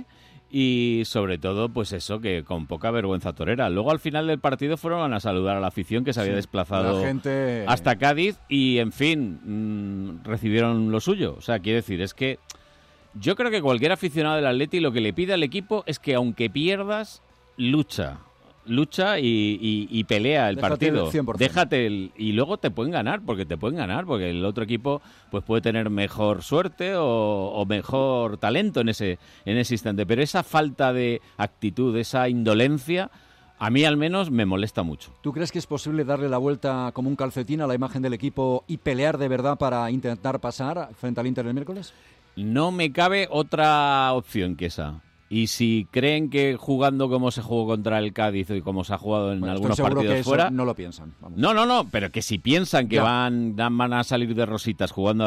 Q: y sobre todo, pues eso, que con poca vergüenza torera. Luego al final del partido fueron a saludar a la afición que se había sí, desplazado
B: gente...
Q: hasta Cádiz y, en fin, mmm, recibieron lo suyo. O sea, quiero decir, es que yo creo que cualquier aficionado del Atleti lo que le pide al equipo es que aunque pierdas, lucha, lucha y, y, y pelea el
B: Déjate
Q: partido.
B: El cien por ciento.
Q: Déjate el, y luego te pueden ganar, porque te pueden ganar, porque el otro equipo pues puede tener mejor suerte o, o mejor talento en ese, en ese instante. Pero esa falta de actitud, esa indolencia, a mí al menos me molesta mucho.
B: ¿Tú crees que es posible darle la vuelta como un calcetín a la imagen del equipo y pelear de verdad para intentar pasar frente al Inter el miércoles?
Q: No me cabe otra opción que esa. Y si creen que jugando como se jugó contra el Cádiz y como se ha jugado en
B: bueno,
Q: algunos
B: estoy seguro
Q: partidos
B: que eso
Q: fuera...
B: no lo piensan. Vamos.
Q: No, no, no, pero que si piensan que van, van a salir de rositas jugando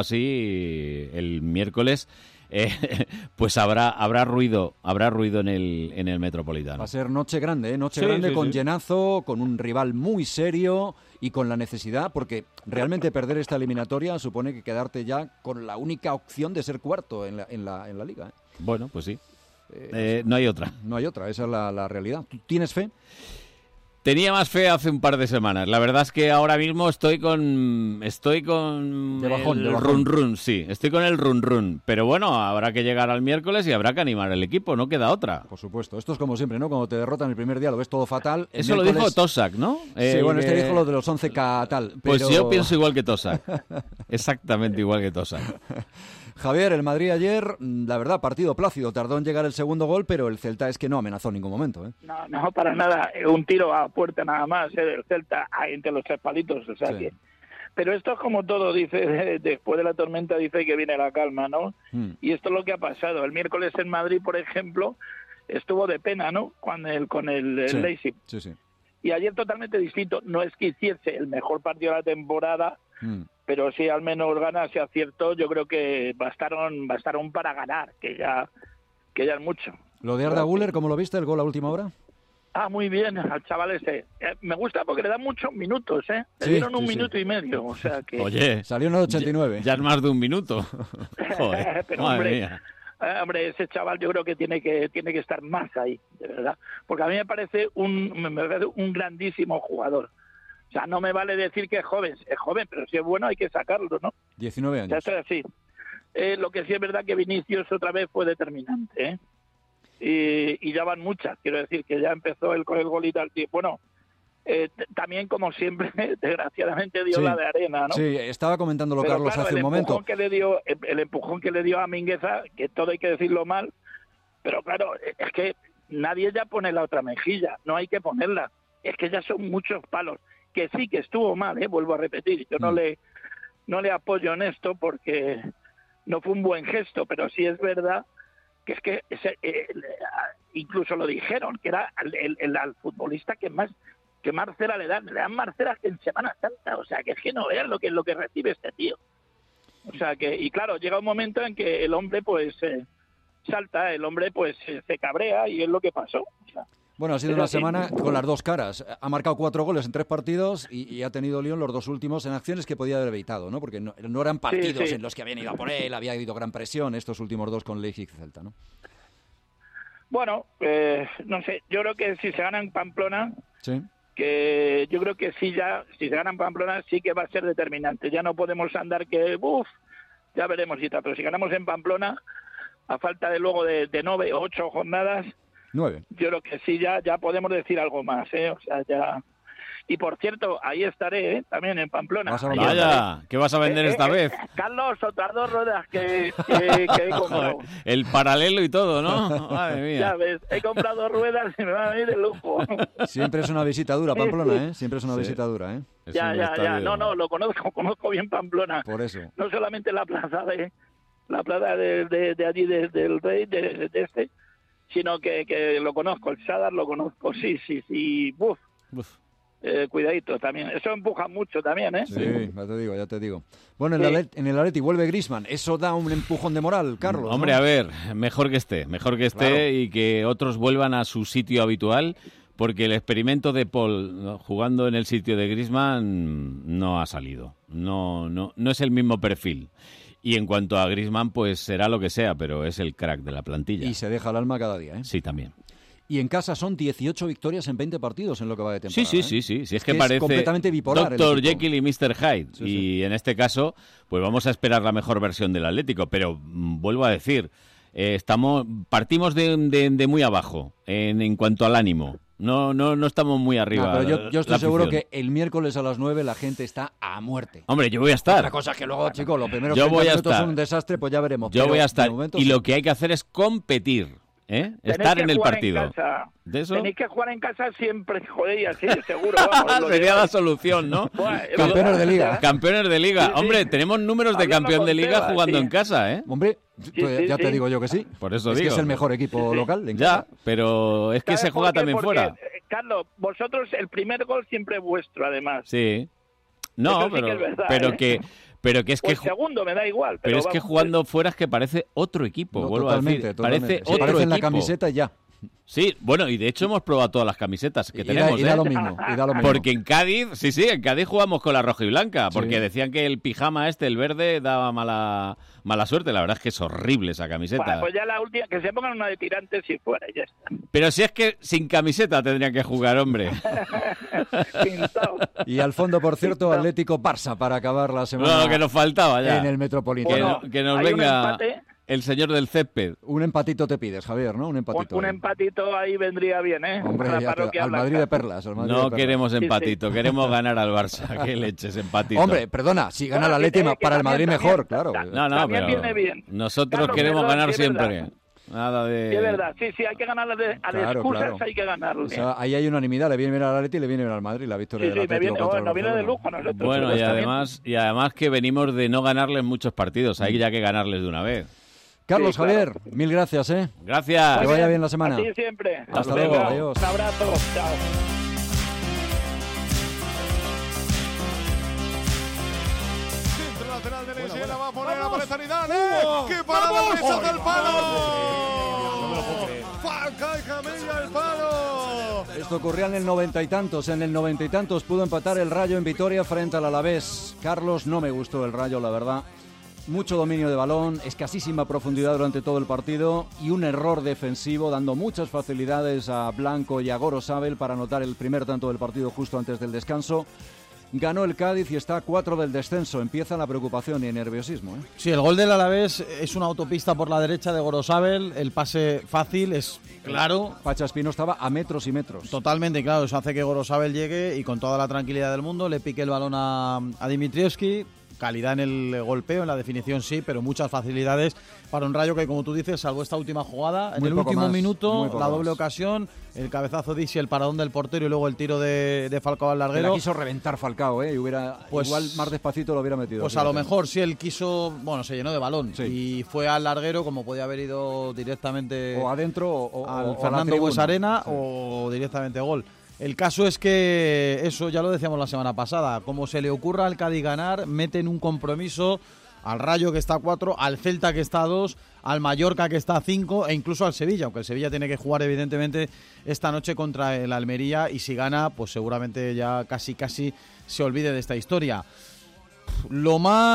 Q: así el miércoles, eh, pues habrá habrá ruido habrá ruido en el en el Metropolitano.
B: Va a ser noche grande, ¿eh? Noche
Q: sí,
B: grande
Q: sí,
B: con
Q: sí.
B: llenazo, con un rival muy serio y con la necesidad, porque realmente perder esta eliminatoria supone que quedarte ya con la única opción de ser cuarto en la, en la, en la Liga. ¿eh?
Q: Bueno, pues sí. Eh, eh, no hay otra.
B: No hay otra, esa es la, la realidad. ¿Tú tienes fe?
Q: Tenía más fe hace un par de semanas. La verdad es que ahora mismo estoy con... Estoy con...
B: De bajón,
Q: el
B: de bajón.
Q: run run, sí. Estoy con el run run. Pero bueno, habrá que llegar al miércoles y habrá que animar al equipo. No queda otra.
B: Por supuesto. Esto es como siempre, ¿no? Cuando te derrotan el primer día lo ves todo fatal. El
Q: Eso
B: miércoles...
Q: lo dijo Tosak, ¿no?
B: Sí,
Q: eh,
B: bueno, este
Q: que...
B: dijo lo de los once K tal. Pero...
Q: Pues yo pienso igual que Tosak. Exactamente igual que Tosak.
B: Javier, el Madrid ayer, la verdad, partido plácido. Tardó en llegar el segundo gol, pero el Celta es que no amenazó en ningún momento, ¿eh?
M: No, no, para nada. Un tiro a puerta nada más, ¿eh? Del Celta, ahí entre los tres palitos, o sea sí. que... Pero esto es como todo, dice, después de la tormenta dice que viene la calma, ¿no? Mm. Y esto es lo que ha pasado. El miércoles en Madrid, por ejemplo, estuvo de pena, ¿no? Con el, con el, el
B: sí.
M: Leipzig.
B: Sí, sí.
M: Y ayer totalmente distinto. No es que hiciese el mejor partido de la temporada, mm. pero sí al menos ganas y aciertos, yo creo que bastaron bastaron para ganar, que ya que ya es mucho.
B: Lo de Arda Güler, ¿cómo lo viste, el gol a última hora?
M: Ah, muy bien, al chaval ese. Eh, me gusta porque le dan muchos minutos, ¿eh? Le
B: sí,
M: dieron un
B: sí,
M: minuto
B: sí.
M: y medio, o sea que...
Q: Oye,
B: salió en el ochenta y nueve.
Q: Ya, ya es más de un minuto. Joder,
M: pero
Q: madre
M: hombre,
Q: mía.
M: Eh, hombre, ese chaval yo creo que tiene que tiene que estar más ahí, de verdad. Porque a mí me parece un, me parece un grandísimo jugador. O sea, no me vale decir que es joven, es joven, pero si es bueno hay que sacarlo, ¿no?
B: diecinueve años.
M: Ya está así. Eh, lo que sí es verdad que Vinicius otra vez fue determinante, ¿eh? Y, y ya van muchas, quiero decir que ya empezó el con el gol y tal. Bueno, eh, t- también como siempre, desgraciadamente dio
B: sí,
M: la de arena, ¿no?
B: Sí, estaba comentándolo
M: Pero,
B: Carlos
M: claro,
B: hace un momento.
M: Que le dio, el, el empujón que le dio a Mingueza, que todo hay que decirlo mal, pero claro, es que nadie ya pone la otra mejilla, no hay que ponerla. Es que ya son muchos palos. Que sí, que estuvo mal, ¿eh? Vuelvo a repetir. Yo no, mm. le, no le apoyo en esto porque no fue un buen gesto, pero sí es verdad que es que ese, eh, incluso lo dijeron, que era el, el, el, el futbolista que más que más cera le dan, le dan más cera que en Semana Santa, o sea, que es que no vean lo que, lo que recibe este tío. O sea, que, y claro, llega un momento en que el hombre pues eh, salta, el hombre pues eh, se cabrea y es lo que pasó. O sea,
B: Bueno, ha sido
M: Eso
B: una
M: sí.
B: semana con las dos caras. Ha marcado cuatro goles en tres partidos y, y ha tenido lío en los dos últimos en acciones que podía haber evitado, ¿no? Porque no, no eran partidos
M: sí.
B: en los que habían ido a por él, había habido gran presión, estos últimos dos con Leipzig y Celta, ¿no?
M: Bueno, eh, no sé, yo creo que si se gana en Pamplona,
B: Sí.
M: que yo creo que sí ya, si se gana en Pamplona sí que va a ser determinante. Ya no podemos andar que, uff, ya veremos y tal, pero si ganamos en Pamplona, a falta de luego de, de nueve o ocho jornadas,
B: Nueve.
M: yo creo que sí ya ya podemos decir algo más, ¿eh? O sea, ya... Y por cierto, ahí estaré, ¿eh? También en Pamplona.
B: Vas a
M: Ahí
B: vender.
Q: Vaya,
M: estaré.
Q: ¿qué vas a vender
M: Eh,
Q: esta
M: eh,
Q: vez?
M: Carlos, otras dos ruedas que, que, que he comprado.
Q: Joder, el paralelo y todo, ¿no? Madre mía.
M: Ya ves, he comprado ruedas y me van a venir de lujo.
B: Siempre es una visita dura,
M: Sí,
B: Pamplona,
M: sí.
B: ¿eh? Siempre es una
Q: Sí.
B: visita dura, ¿eh?
Q: Es
M: Ya,
Q: un
M: ya,
Q: estadio-
M: ya. No, no, lo conozco, conozco bien Pamplona.
B: Por eso.
M: No solamente la plaza de la plaza de, de, de allí, de- del Rey, de, de este, sino que, que lo conozco, el Sadar lo conozco, sí, sí, sí. Uf,
Q: Uf.
M: eh, cuidadito también. Eso empuja mucho también, ¿eh?
B: Sí, ya te digo, ya te digo. Bueno, en,
M: Sí.
B: el, Atlet- en el Atleti vuelve Griezmann. Eso da un empujón de moral, Carlos.
Q: Hombre,
B: ¿no?
Q: a ver, mejor que esté, mejor que esté
B: Claro.
Q: y que otros vuelvan a su sitio habitual, porque el experimento de Paul, ¿no?, jugando en el sitio de Griezmann, no ha salido. No, no, no es el mismo perfil. Y en cuanto a Griezmann, pues será lo que sea, pero es el crack de la plantilla.
B: Y se deja el alma cada día, ¿eh?
Q: Sí, también.
B: Y en casa son dieciocho victorias en veinte partidos en lo que va de
Q: Sí,
B: temporada.
Q: sí,
B: ¿eh?
Q: sí, sí. Si es
B: Es
Q: que
B: que es
Q: parece
B: completamente bipolar el
Q: doctor
B: equipo.
Q: Jekyll y mister Hyde.
B: Sí,
Q: y
B: sí.
Q: en este caso, pues vamos a esperar la mejor versión del Atlético. Pero mm, vuelvo a decir, eh, estamos partimos de, de- de muy abajo en, en cuanto al ánimo. No, no, no estamos muy arriba.
B: No, pero yo,
Q: la-
B: yo estoy
Q: la
B: seguro
Q: afición.
B: que el miércoles a las nueve la gente está a muerte.
Q: Hombre, yo voy a estar.
B: Otra cosa que luego, chicos, los primeros
Q: Yo
B: treinta
Q: voy a
B: minutos
Q: estar.
B: son un desastre, pues ya veremos.
Q: Yo
B: Pero
Q: voy a
B: de
Q: estar.
B: momento
Q: Y
B: sí.
Q: lo que hay que hacer es competir. ¿eh?
M: Tenéis
Q: Estar
M: que
Q: en el
M: jugar
Q: partido.
M: En casa.
Q: ¿De eso?
M: Tenéis que jugar en casa siempre, joder, y así, seguro. Vamos, lo
Q: Sería la
M: lleváis.
Q: solución, ¿no?
M: Buah, es
B: Campeones
M: verdad,
B: de liga.
M: ¿eh?
Q: Campeones de liga.
M: Sí, sí.
Q: Hombre, tenemos números de
M: Hablando
Q: campeón de
M: con
Q: liga
M: Tebas,
Q: jugando
M: sí.
Q: en casa, ¿eh?
B: Hombre, pues
M: sí,
B: ya
M: sí.
B: te digo yo que sí.
Q: Por eso
B: es
Q: digo.
B: que es el mejor equipo
M: Sí, sí.
B: local. en
Q: Ya,
B: casa.
Q: pero es que
M: ¿Sabes
Q: se
M: por
Q: juega
M: qué?
Q: también
M: Porque,
Q: fuera.
M: eh, Carlos, vosotros el primer gol siempre es vuestro, además.
Q: Sí. No,
M: Eso sí
Q: pero,
M: que es verdad,
Q: pero
M: ¿eh?
Q: que pero que es
M: O
Q: que
M: el segundo, me da igual.
Q: pero
M: Pero,
Q: es que
M: vamos,
Q: jugando fuera es que parece otro equipo,
B: No,
Q: vuelvo
B: totalmente,
Q: a decir,
B: totalmente.
Q: parece
B: Se
Q: otro
B: parece en la
Q: equipo.
B: camiseta y ya.
Q: Sí, bueno, y de hecho hemos probado todas las camisetas que
B: Y da-
Q: tenemos,
B: y da
Q: ¿eh?
B: lo mismo, y da lo mismo.
Q: Porque en Cádiz, sí, sí, en Cádiz jugamos con la roja y blanca, porque
B: Sí.
Q: decían que el pijama este, el verde, daba mala mala suerte. La verdad es que es horrible esa camiseta.
M: Bueno, pues ya la última, que se pongan una de tirantes y fuera, y ya está.
Q: Pero si es que sin camiseta tendrían que jugar, hombre.
M: Pintado.
B: Y al fondo, por cierto, Atlético Barça para acabar la semana
Q: No, que nos faltaba ya.
B: en el
Q: Que,
B: Metropolitano.
Q: no- que nos
M: hay un
Q: venga
M: empate.
Q: el señor del césped.
B: Un empatito te pides, Javier, ¿no? Un
M: Un,
B: empatito.
M: un
B: ahí.
M: empatito ahí vendría bien, ¿eh?
B: Hombre,
M: Para la
B: ya te-
M: parroquia
B: al
M: blanca.
B: Madrid de perlas. al Madrid de
Q: No
B: perlas.
Q: queremos
M: Sí, sí.
Q: empatito, queremos ganar al Barça. ¿Qué leches, empatito?
B: Hombre, perdona, si gana
M: Bueno,
B: la Leti
M: que- que
B: para el
M: también-
B: Madrid mejor,
M: también-
B: claro.
M: ta-
Q: No, no,
M: También
Q: pero
M: viene bien.
Q: nosotros
M: Carlos,
Q: queremos
M: perdón,
Q: ganar
M: sí, es
Q: siempre.
M: verdad.
Q: Nada de...
M: Sí, es verdad, sí, sí, hay que ganarle a las
B: Claro,
M: excusas,
B: claro.
M: hay que ganarle.
B: O sea, ahí hay unanimidad, le viene bien al Atleti y le viene bien al Madrid la victoria
M: Sí, sí,
B: del
M: me
B: Atlético
M: viene,
B: contra
M: bueno,
B: el
M: viene de
B: Barcelona.
M: lujo a nosotros.
Q: Bueno, y
M: supuestamente.
Q: además, y además que venimos de no ganarles muchos partidos. Hay ya que ganarles de una vez.
B: Carlos,
M: Sí, claro.
B: Javier, mil gracias, ¿eh?
Q: Gracias.
B: Que vaya bien la semana.
M: Así siempre.
B: Hasta
Q: luego,
M: Venga,
B: adiós.
M: Un abrazo, chao.
N: Centro lateral derecha, la va a poner a Paredes Zidane. ¡Qué parada rechaza el palo! Falca y Camilla el palo.
B: Esto ocurría en el noventa y tantos. En el noventa y tantos pudo empatar el Rayo en Vitoria frente al Alavés. Carlos, no me gustó el Rayo, la verdad. Mucho dominio de balón, escasísima profundidad durante todo el partido y un error defensivo, dando muchas facilidades a Blanco y a Gorosabel para anotar el primer tanto del partido justo antes del descanso. Ganó el Cádiz y está a cuatro del descenso. Empieza la preocupación y el nerviosismo, ¿eh?
U: Sí, el gol del Alavés es una autopista por la derecha de Gorosabel. El pase fácil es claro.
B: Pacha Espino estaba a metros y metros.
U: Totalmente, claro. Eso hace que Gorosabel llegue y con toda la tranquilidad del mundo le pique el balón a, a Dimitrievski. Calidad en el golpeo, en la definición sí, pero muchas facilidades para un Rayo que, como tú dices, salvo esta última jugada, en
B: Muy
U: el
B: poco
U: último
B: más, muy
U: minuto,
B: poco
U: la doble
B: más.
U: ocasión, el cabezazo de Isi, el paradón del portero y luego el tiro de, de Falcao al
B: Que la
U: larguero.
B: quiso reventar Falcao, ¿eh? Y hubiera,
U: Pues-
B: igual más despacito lo hubiera metido.
U: Pues a lo
B: fíjate.
U: mejor sí, él quiso, bueno, se llenó de balón
B: Sí.
U: y fue al larguero como podía haber ido directamente
B: O adentro o, o-
U: al
B: o a la
U: Fernando
B: tribuna.
U: Buesarena
B: Sí.
U: o directamente gol. El caso es que eso ya lo decíamos la semana pasada, como se le ocurra al Cádiz ganar, mete en un compromiso al Rayo que está a cuatro, al Celta que está a dos, al Mallorca que está a cinco e incluso al Sevilla, aunque el Sevilla tiene que jugar evidentemente esta noche contra el Almería y si gana pues seguramente ya casi casi se olvide de esta historia. Lo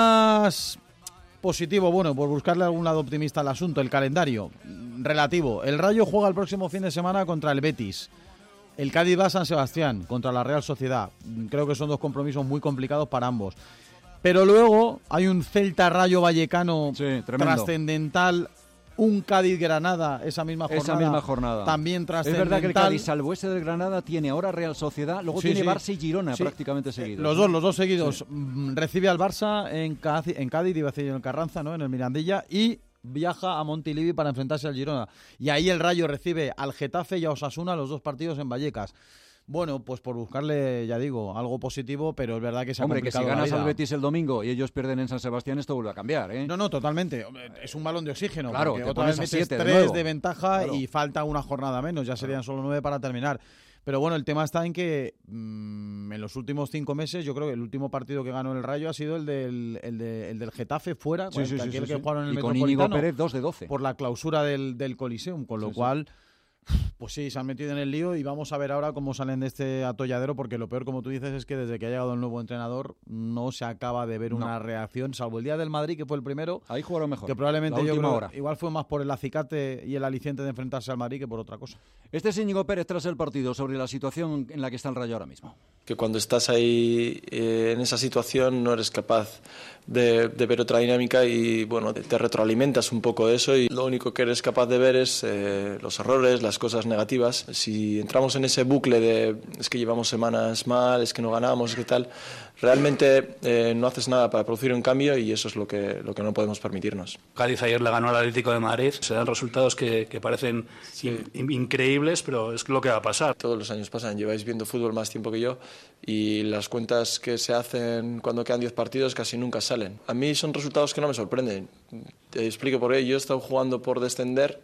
U: más positivo, bueno, por buscarle algún lado optimista al asunto, el calendario relativo. El Rayo juega el próximo fin de semana contra el Betis. El Cádiz va a San Sebastián contra la Real Sociedad. Creo que son dos compromisos muy complicados para ambos. Pero luego hay un Celta-Rayo Vallecano sí, trascendental, un Cádiz-Granada esa misma jornada.
B: Esa misma jornada.
U: También trascendental.
B: Es verdad que el Cádiz, salvo ese del Granada, tiene ahora Real Sociedad, luego
U: sí,
B: tiene
U: sí.
B: Barça y Girona
U: sí.
B: prácticamente seguidos.
U: Los dos, los dos seguidos. Sí. Recibe al Barça en Cádiz, en Cádiz, iba a decir en el Carranza, ¿no? En el Mirandilla, y viaja a Montilivi para enfrentarse al Girona. Y ahí el Rayo recibe al Getafe y a Osasuna, los dos partidos en Vallecas. Bueno, pues por buscarle, ya digo, algo positivo, pero es verdad que se ha
B: Hombre,
U: complicado
B: que si ganas
U: la vida.
B: al Betis el domingo y ellos pierden en San Sebastián, esto vuelve a cambiar, ¿eh?
U: No, no, totalmente. Es un balón de oxígeno.
B: Claro,
U: porque
B: te
U: otra
B: pones
U: vez
B: a
U: metes
B: siete de
U: tres
B: nuevo.
U: de ventaja
B: Claro.
U: y falta una jornada menos. Ya serían solo nueve para terminar. Pero bueno, el tema está en que mmm, en los últimos cinco meses, yo creo que el último partido que ganó el Rayo ha sido el del, el de, el del Getafe fuera,
B: Sí, sí, sí,
U: aquel
B: sí,
U: que
B: sí.
U: jugaron en el
B: Y con
U: Metropolitano.
B: Íñigo Pérez dos de doce.
U: Por la clausura del, del Coliseum, con lo
B: Sí, sí.
U: cual... Pues sí, se han metido en el lío y vamos a ver ahora cómo salen de este atolladero, porque lo peor, como tú dices, es que desde que ha llegado el nuevo entrenador no se acaba de ver
B: No.
U: una reacción, salvo el día del Madrid, que fue el primero.
B: Ahí jugaron mejor.
U: Que probablemente
B: la
U: yo
B: última
U: creo,
B: hora.
U: igual fue más por el acicate y el aliciente de enfrentarse al Madrid que por otra cosa.
B: Este es Íñigo Pérez tras el partido sobre la situación en la que está el Rayo ahora mismo.
R: Que cuando estás ahí eh, en esa situación no eres capaz de, de ver otra dinámica y bueno, te, te retroalimentas un poco de eso y lo único que eres capaz de ver es eh, los errores, las cosas negativas. Si entramos en ese bucle de es que llevamos semanas mal, es que no ganamos, es que tal, realmente eh, no haces nada para producir un cambio y eso es lo que, lo que no podemos permitirnos.
S: Cádiz ayer le ganó al Atlético de Madrid, se dan resultados que, que parecen sí. in, increíbles, pero es lo que va a pasar.
R: Todos los años pasan, lleváis viendo fútbol más tiempo que yo y las cuentas que se hacen cuando quedan diez partidos casi nunca salen. A mí son resultados que no me sorprenden. Te explico por qué. Yo he estado jugando por descender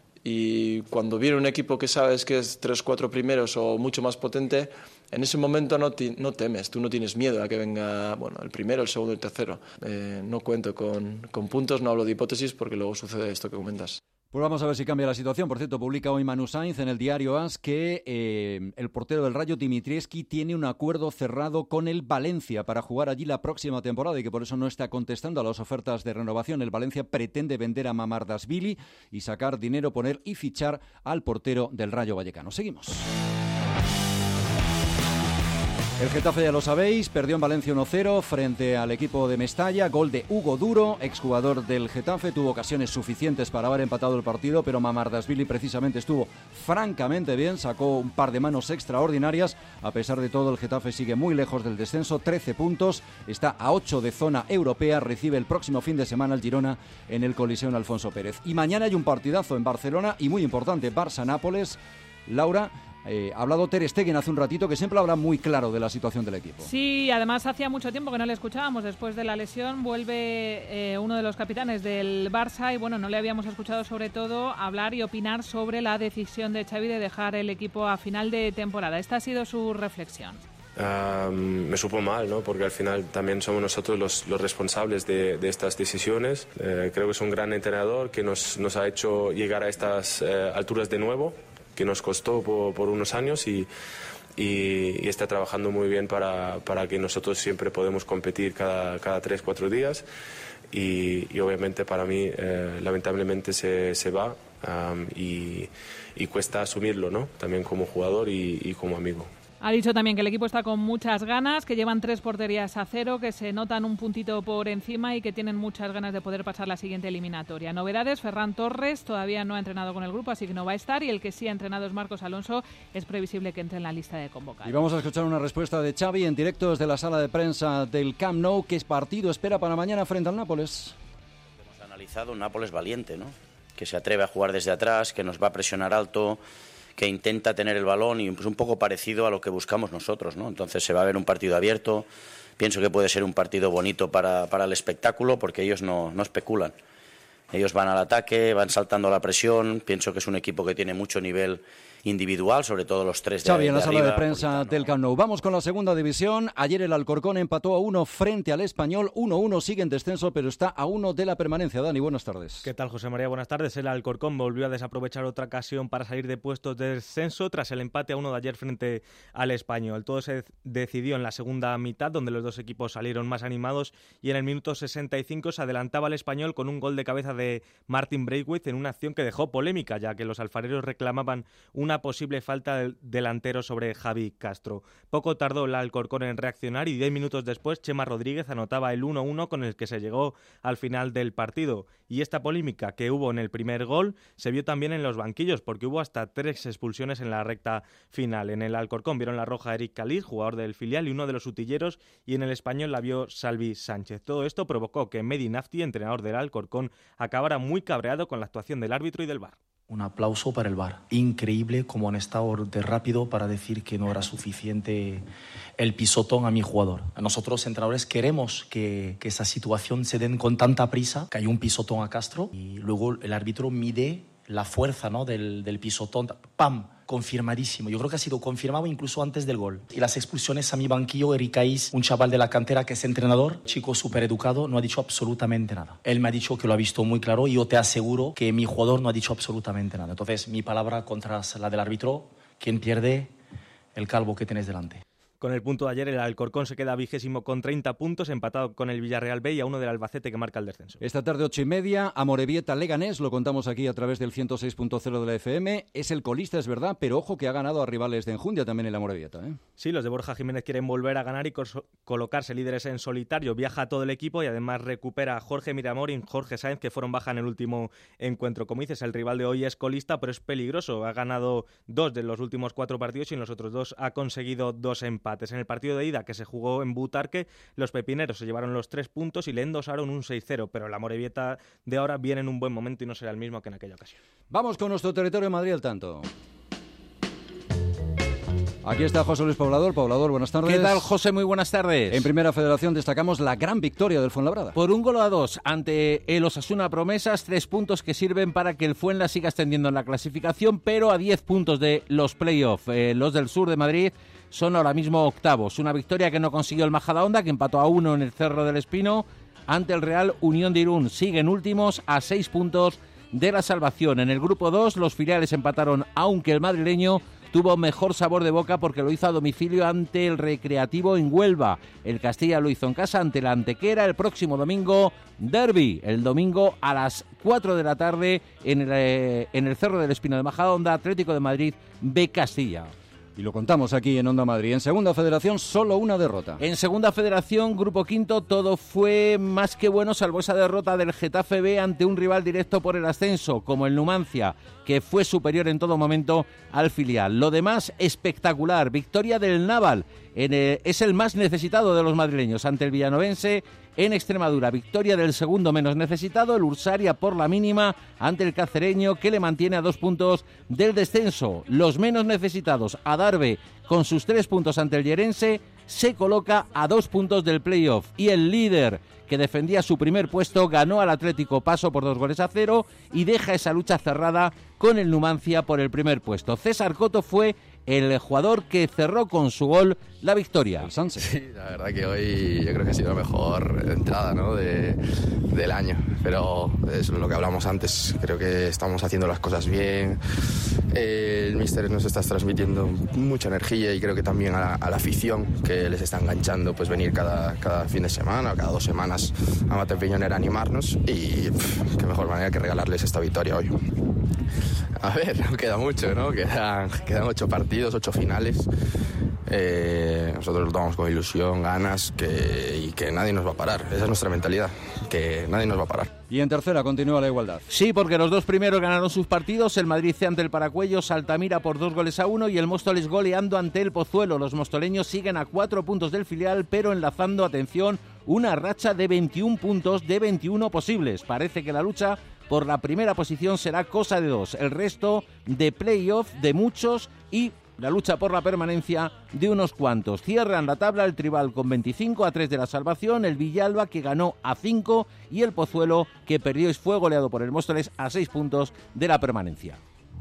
R: y cuando viene un equipo que sabes que es tres cuatro primeros o mucho más potente, en ese momento no, ti, no temes, tú no tienes miedo a que venga bueno, el primero, el segundo, el tercero. Eh, no cuento con, con puntos, no hablo de hipótesis porque luego sucede esto que comentas.
B: Pues vamos a ver si cambia la situación. Por cierto, publica hoy Manu Sainz en el diario A S que eh, el portero del Rayo, Dimitrievski, tiene un acuerdo cerrado con el Valencia para jugar allí la próxima temporada y que por eso no está contestando a las ofertas de renovación. El Valencia pretende vender a Mamardashvili y sacar dinero, poner y fichar al portero del Rayo Vallecano. Seguimos. El Getafe, ya lo sabéis, perdió en Valencia uno cero frente al equipo de Mestalla. Gol de Hugo Duro, exjugador del Getafe. Tuvo ocasiones suficientes para haber empatado el partido, pero Mamardashvili precisamente estuvo francamente bien. Sacó un par de manos extraordinarias. A pesar de todo, el Getafe sigue muy lejos del descenso. trece puntos, está a ocho de zona europea. Recibe el próximo fin de semana el Girona en el Coliseum Alfonso Pérez. Y mañana hay un partidazo en Barcelona y muy importante, Barça-Nápoles. Laura, Eh, ha hablado Ter Stegen hace un ratito, que siempre habla muy claro de la situación del equipo.
L: Sí, además hacía mucho tiempo que no le escuchábamos. Después de la lesión vuelve eh, uno de los capitanes del Barça y bueno, no le habíamos escuchado sobre todo hablar y opinar sobre la decisión de Xavi de dejar el equipo a final de temporada. Esta ha sido su reflexión.
T: Uh, me supo mal, ¿no? Porque al final también somos nosotros los, los responsables de, de estas decisiones. Uh, creo que es un gran entrenador que nos, nos ha hecho llegar a estas uh, alturas de nuevo, que nos costó por, por unos años y, y, y está trabajando muy bien para, para que nosotros siempre podamos competir cada, cada tres, cuatro días y, y obviamente para mí eh, lamentablemente se, se va um, y, y cuesta asumirlo, ¿no? También como jugador y, y como amigo.
L: Ha dicho también que el equipo está con muchas ganas, que llevan tres porterías a cero, que se notan un puntito por encima y que tienen muchas ganas de poder pasar la siguiente eliminatoria. Novedades, Ferran Torres todavía no ha entrenado con el grupo, así que no va a estar, y el que sí ha entrenado es Marcos Alonso. Es previsible que entre en la lista de convocados.
B: Y vamos a escuchar una respuesta de Xavi en directo desde la sala de prensa del Camp Nou. ¿Qué partido espera para mañana frente al Nápoles?
V: Hemos analizado un Nápoles valiente, ¿no? Que se atreve a jugar desde atrás, que nos va a presionar alto, que intenta tener el balón y pues un poco parecido a lo que buscamos nosotros, ¿no? Entonces se va a ver un partido abierto. Pienso que puede ser un partido bonito para, para el espectáculo porque ellos no, no especulan. Ellos van al ataque, van saltando a la presión. Pienso que es un equipo que tiene mucho nivel individual, sobre todo los tres de,
B: Xavi, en la
V: de
B: sala
V: arriba,
B: de prensa del Camp Nou. Vamos con la segunda división. Ayer el Alcorcón empató a uno frente al Español. uno uno, sigue en descenso, pero está a uno de la permanencia. Dani, buenas tardes.
A: ¿Qué tal, José María? Buenas tardes. El Alcorcón volvió a desaprovechar otra ocasión para salir de puestos de descenso tras el empate a uno de ayer frente al Español. Todo se decidió en la segunda mitad, donde los dos equipos salieron más animados, y en el minuto sesenta y cinco se adelantaba el Español con un gol de cabeza de Martin Braithwaite en una acción que dejó polémica, ya que los alfareros reclamaban una posible falta del delantero sobre Javi Castro. Poco tardó el Alcorcón en reaccionar y diez minutos después Chema Rodríguez anotaba el uno uno con el que se llegó al final del partido. Y esta polémica que hubo en el primer gol se vio también en los banquillos, porque hubo hasta tres expulsiones en la recta final. En el Alcorcón vieron la roja a Eric Caliz, jugador del filial y uno de los utilleros, y en el Español la vio Salvi Sánchez. Todo esto provocó que Mehdi Nafti, entrenador del Alcorcón, acabara muy cabreado con la actuación del árbitro y del V A R.
C: Un aplauso para el V A R. Increíble cómo han estado de rápido para decir que no era suficiente el pisotón a mi jugador. Nosotros, entrenadores, queremos que, que esa situación se den con tanta prisa, que hay un pisotón a Castro y luego el árbitro mide la fuerza, ¿no?, del, del pisotón. ¡Pam! Confirmadísimo. Yo creo que ha sido confirmado incluso antes del gol. Y las expulsiones a mi banquillo, Eric Caliz, un chaval de la cantera que es entrenador, chico súper educado, no ha dicho absolutamente nada. Él me ha dicho que lo ha visto muy claro y yo te aseguro que mi jugador no ha dicho absolutamente nada. Entonces, mi palabra contra la del árbitro, quien pierde, el calvo que tienes delante.
A: Con el punto de ayer, el Alcorcón se queda vigésimo con treinta puntos, empatado con el Villarreal B y a uno del Albacete, que marca el descenso.
B: Esta tarde, ocho y media, Amorebieta Leganés, lo contamos aquí a través del ciento seis punto cero de la F M. Es el colista, es verdad, pero ojo que ha ganado a rivales de enjundia también el Amorebieta, ¿eh?
A: Sí, los de Borja Jiménez quieren volver a ganar y cos- colocarse líderes en solitario. Viaja todo el equipo y además recupera a Jorge Miramor y Jorge Sáenz, que fueron baja en el último encuentro. Como dices, el rival de hoy es colista, pero es peligroso. Ha ganado dos de los últimos cuatro partidos y en los otros dos ha conseguido dos empates. En el partido de que se jugó en Butarque, los pepineros se llevaron los tres puntos y le endosaron un seis cero, pero la Amorebieta de ahora viene en un buen momento y no será el mismo que en aquella ocasión.
B: Vamos con nuestro territorio de Madrid al tanto. Aquí está José Luis Poblador. Poblador, buenas tardes.
D: ¿Qué tal, José? Muy buenas tardes.
B: En Primera Federación destacamos la gran victoria del Fuenlabrada.
D: Por un gol a dos ante el Osasuna Promesas, tres puntos que sirven para que el Fuenla siga ascendiendo en la clasificación, pero a diez puntos de los play-off. Eh, los del sur de Madrid son ahora mismo octavos. Una victoria que no consiguió el Majadahonda, que empató a uno en el Cerro del Espino ante el Real Unión de Irún. Siguen últimos a seis puntos de la salvación. En el grupo dos, los filiales empataron, aunque el madrileño tuvo mejor sabor de boca porque lo hizo a domicilio ante el Recreativo en Huelva. El Castilla lo hizo en casa ante la Antequera. El próximo domingo, derbi, el domingo a las cuatro de la tarde en el, eh, en el Cerro del Espino de Majadahonda, Atlético de Madrid B Castilla.
B: Y lo contamos aquí en Onda Madrid. En Segunda Federación, solo una derrota.
D: En Segunda Federación, Grupo Quinto, todo fue más que bueno, salvo esa derrota del Getafe B ante un rival directo por el ascenso, como el Numancia, que fue superior en todo momento al filial. Lo demás, espectacular. Victoria del Naval. En el, es el más necesitado de los madrileños ante el villanovense en Extremadura. Victoria del segundo menos necesitado, el Ursaria, por la mínima ante el cacereño, que le mantiene a dos puntos del descenso. Los menos necesitados, Adarve, con sus tres puntos ante el Llerense, se coloca a dos puntos del playoff. Y el líder, que defendía su primer puesto, ganó al Atlético Paso por dos goles a cero y deja esa lucha cerrada con el Numancia por el primer puesto. César Coto fue el jugador que cerró con su gol la victoria.
G: Sí, la verdad que hoy yo creo que ha sido la mejor entrada, ¿no?, de, del año, pero es lo que hablamos antes, creo que estamos haciendo las cosas bien, eh, el míster nos está transmitiendo mucha energía y creo que también a la, a la afición, que les está enganchando pues venir cada, cada fin de semana o cada dos semanas a Matepeñonera a animarnos y pff, qué mejor manera que regalarles esta victoria hoy. A ver, no queda mucho, ¿no? Quedan, quedan ocho partidos, ocho finales. Eh, nosotros lo tomamos con ilusión, ganas que, y que nadie nos va a parar. Esa es nuestra mentalidad, que nadie nos va a parar.
B: Y en tercera continúa la igualdad.
D: Sí, porque los dos primeros ganaron sus partidos. El Madrid C ante el Paracuellos, Altamira por dos goles a uno y el Móstoles goleando ante el Pozuelo. Los mostoleños siguen a cuatro puntos del filial, pero enlazando, atención, una racha de veintiún puntos de veintiuno posibles. Parece que la lucha por la primera posición será cosa de dos. El resto de playoff de muchos y la lucha por la permanencia de unos cuantos. Cierran la tabla el Tribal con veinticinco, a tres de la salvación, el Villalba que ganó a cinco y el Pozuelo que perdió y fue goleado por el Móstoles a seis puntos de la permanencia.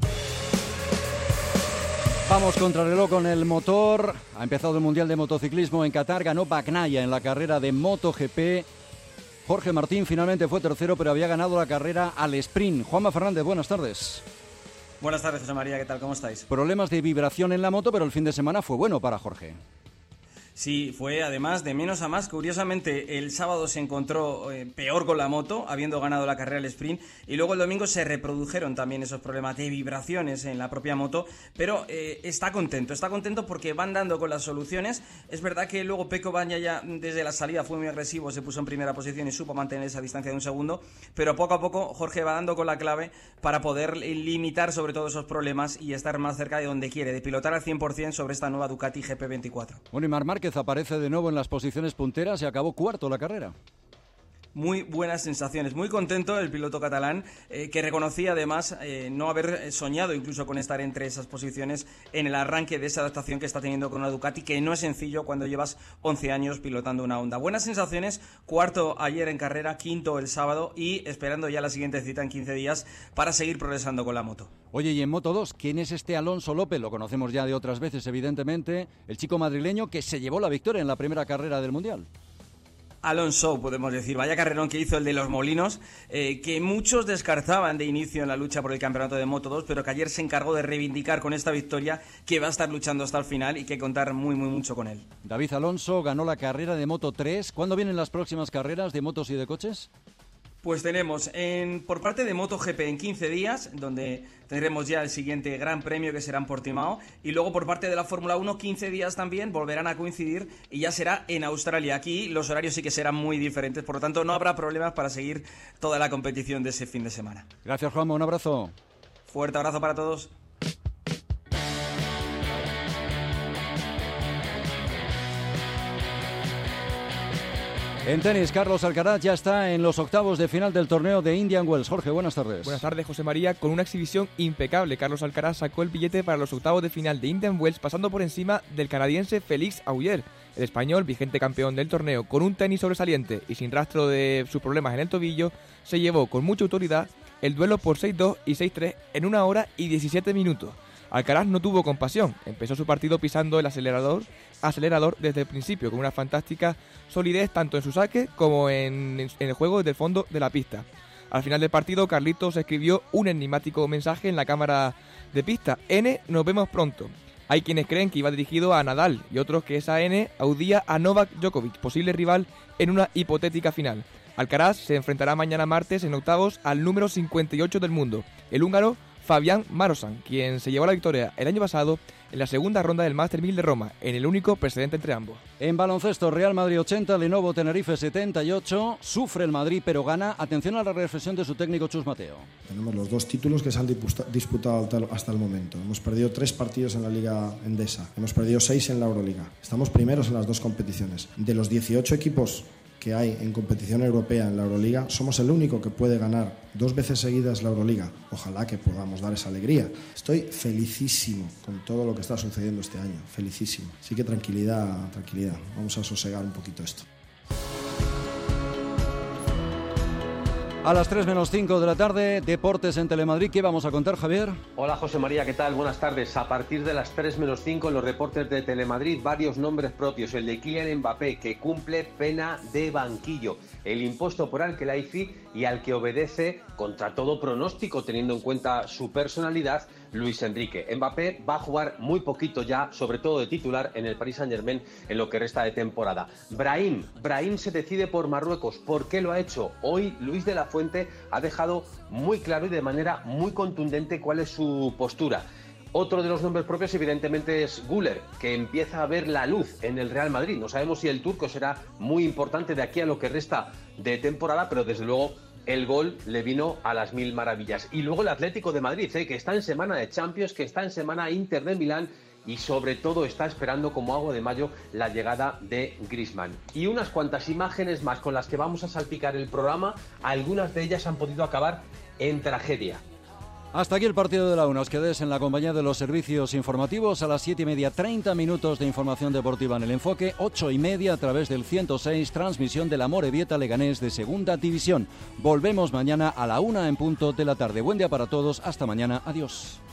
B: Vamos contra reloj con el motor. Ha empezado el Mundial de Motociclismo en Qatar. Ganó Bagnaia en la carrera de MotoGP. Jorge Martín finalmente fue tercero, pero había ganado la carrera al sprint. Juanma Fernández, buenas tardes.
F: Buenas tardes, José María. ¿Qué tal? ¿Cómo estáis?
B: Problemas de vibración en la moto, pero el fin de semana fue bueno para Jorge.
F: Sí, fue además de menos a más. Curiosamente, el sábado se encontró eh, peor con la moto, habiendo ganado la carrera del sprint, y luego el domingo se reprodujeron también esos problemas de vibraciones en la propia moto, pero eh, está contento, está contento porque van dando con las soluciones. Es verdad que luego Pecco Bagnaia desde la salida fue muy agresivo, se puso en primera posición y supo mantener esa distancia de un segundo, pero poco a poco Jorge va dando con la clave para poder limitar sobre todo esos problemas y estar más cerca de donde quiere, de pilotar al cien por ciento sobre esta nueva Ducati G P veinticuatro.
B: Bueno, y Marc Márquez aparece de nuevo en las posiciones punteras y acabó cuarto la carrera.
F: Muy buenas sensaciones, muy contento el piloto catalán, eh, que reconocía además eh, no haber soñado incluso con estar entre esas posiciones en el arranque de esa adaptación que está teniendo con una Ducati, que no es sencillo cuando llevas once años pilotando una Honda. Buenas sensaciones, cuarto ayer en carrera, quinto el sábado y esperando ya la siguiente cita en quince días para seguir progresando con la moto.
B: Oye, y en Moto dos, ¿quién es este Alonso López? Lo conocemos ya de otras veces, evidentemente, el chico madrileño que se llevó la victoria en la primera carrera del Mundial.
F: Alonso, podemos decir, vaya carrerón que hizo el de los Molinos, eh, que muchos descartaban de inicio en la lucha por el campeonato de Moto dos, pero que ayer se encargó de reivindicar con esta victoria, que va a estar luchando hasta el final y que contar muy, muy mucho con él.
B: David Alonso ganó la carrera de Moto tres. ¿Cuándo vienen las próximas carreras de motos y de coches?
F: Pues tenemos en, por parte de MotoGP en quince días, donde tendremos ya el siguiente gran premio que será en Portimao, y luego por parte de la Fórmula uno, quince días también, volverán a coincidir y ya será en Australia. Aquí los horarios sí que serán muy diferentes, por lo tanto no habrá problemas para seguir toda la competición de ese fin de semana.
B: Gracias, Juanma, un abrazo.
F: Fuerte abrazo para todos.
B: En tenis, Carlos Alcaraz ya está en los octavos de final del torneo de Indian Wells. Jorge, buenas tardes.
O: Buenas tardes, José María. Con una exhibición impecable, Carlos Alcaraz sacó el billete para los octavos de final de Indian Wells, pasando por encima del canadiense Félix Auger. El español, vigente campeón del torneo, con un tenis sobresaliente y sin rastro de sus problemas en el tobillo, se llevó con mucha autoridad el duelo por seis dos y seis tres en una hora y diecisiete minutos. Alcaraz no tuvo compasión, empezó su partido pisando el acelerador, acelerador desde el principio, con una fantástica solidez tanto en su saque como en, en el juego desde el fondo de la pista. Al final del partido, Carlitos escribió un enigmático mensaje en la cámara de pista: N, nos vemos pronto. Hay quienes creen que iba dirigido a Nadal y otros que esa N aludía a Novak Djokovic, posible rival en una hipotética final. Alcaraz se enfrentará mañana martes en octavos al número cincuenta y ocho del mundo, el húngaro Fabián Marosan, quien se llevó la victoria el año pasado en la segunda ronda del Master mil de Roma, en el único precedente entre ambos.
B: En baloncesto, Real Madrid ochenta, Lenovo Tenerife setenta y ocho. Sufre el Madrid, pero gana. Atención a la reflexión de su técnico Chus Mateo.
W: Tenemos los dos títulos que se han disputado hasta el momento. Hemos perdido tres partidos en la Liga Endesa. Hemos perdido seis en la Euroliga. Estamos primeros en las dos competiciones. De los dieciocho equipos que hay en competición europea en la Euroliga, somos el único que puede ganar dos veces seguidas la Euroliga. Ojalá que podamos dar esa alegría. Estoy felicísimo con todo lo que está sucediendo este año, felicísimo. Así que tranquilidad, tranquilidad. Vamos a sosegar un poquito esto.
B: A las tres menos cinco de la tarde, Deportes en Telemadrid. ¿Qué vamos a contar, Javier?
X: Hola, José María, ¿qué tal? Buenas tardes. A partir de las tres menos cinco en los Deportes de Telemadrid, varios nombres propios. El de Kylian Mbappé, que cumple pena de banquillo. El impuesto por Al-Khelaifi y al que obedece, contra todo pronóstico, teniendo en cuenta su personalidad, Luis Enrique. Mbappé va a jugar muy poquito ya, sobre todo de titular, en el Paris Saint-Germain en lo que resta de temporada. Brahim, Brahim se decide por Marruecos. ¿Por qué lo ha hecho? Hoy Luis de la Fuente ha dejado muy claro y de manera muy contundente cuál es su postura. Otro de los nombres propios evidentemente es Güler, que empieza a ver la luz en el Real Madrid. No sabemos si el turco será muy importante de aquí a lo que resta de temporada, pero desde luego el gol le vino a las mil maravillas. Y luego el Atlético de Madrid, ¿eh? que está en semana de Champions, que está en semana Inter de Milán y sobre todo está esperando como agua de mayo la llegada de Griezmann. Y unas cuantas imágenes más con las que vamos a salpicar el programa, algunas de ellas han podido acabar en tragedia.
B: Hasta aquí el partido de la una. Os quedéis en la compañía de los servicios informativos. A las siete y media, treinta minutos de información deportiva en el enfoque. Ocho y media a través del ciento seis, transmisión de la Amorebieta Leganés de Segunda División. Volvemos mañana a la una en punto de la tarde. Buen día para todos. Hasta mañana. Adiós.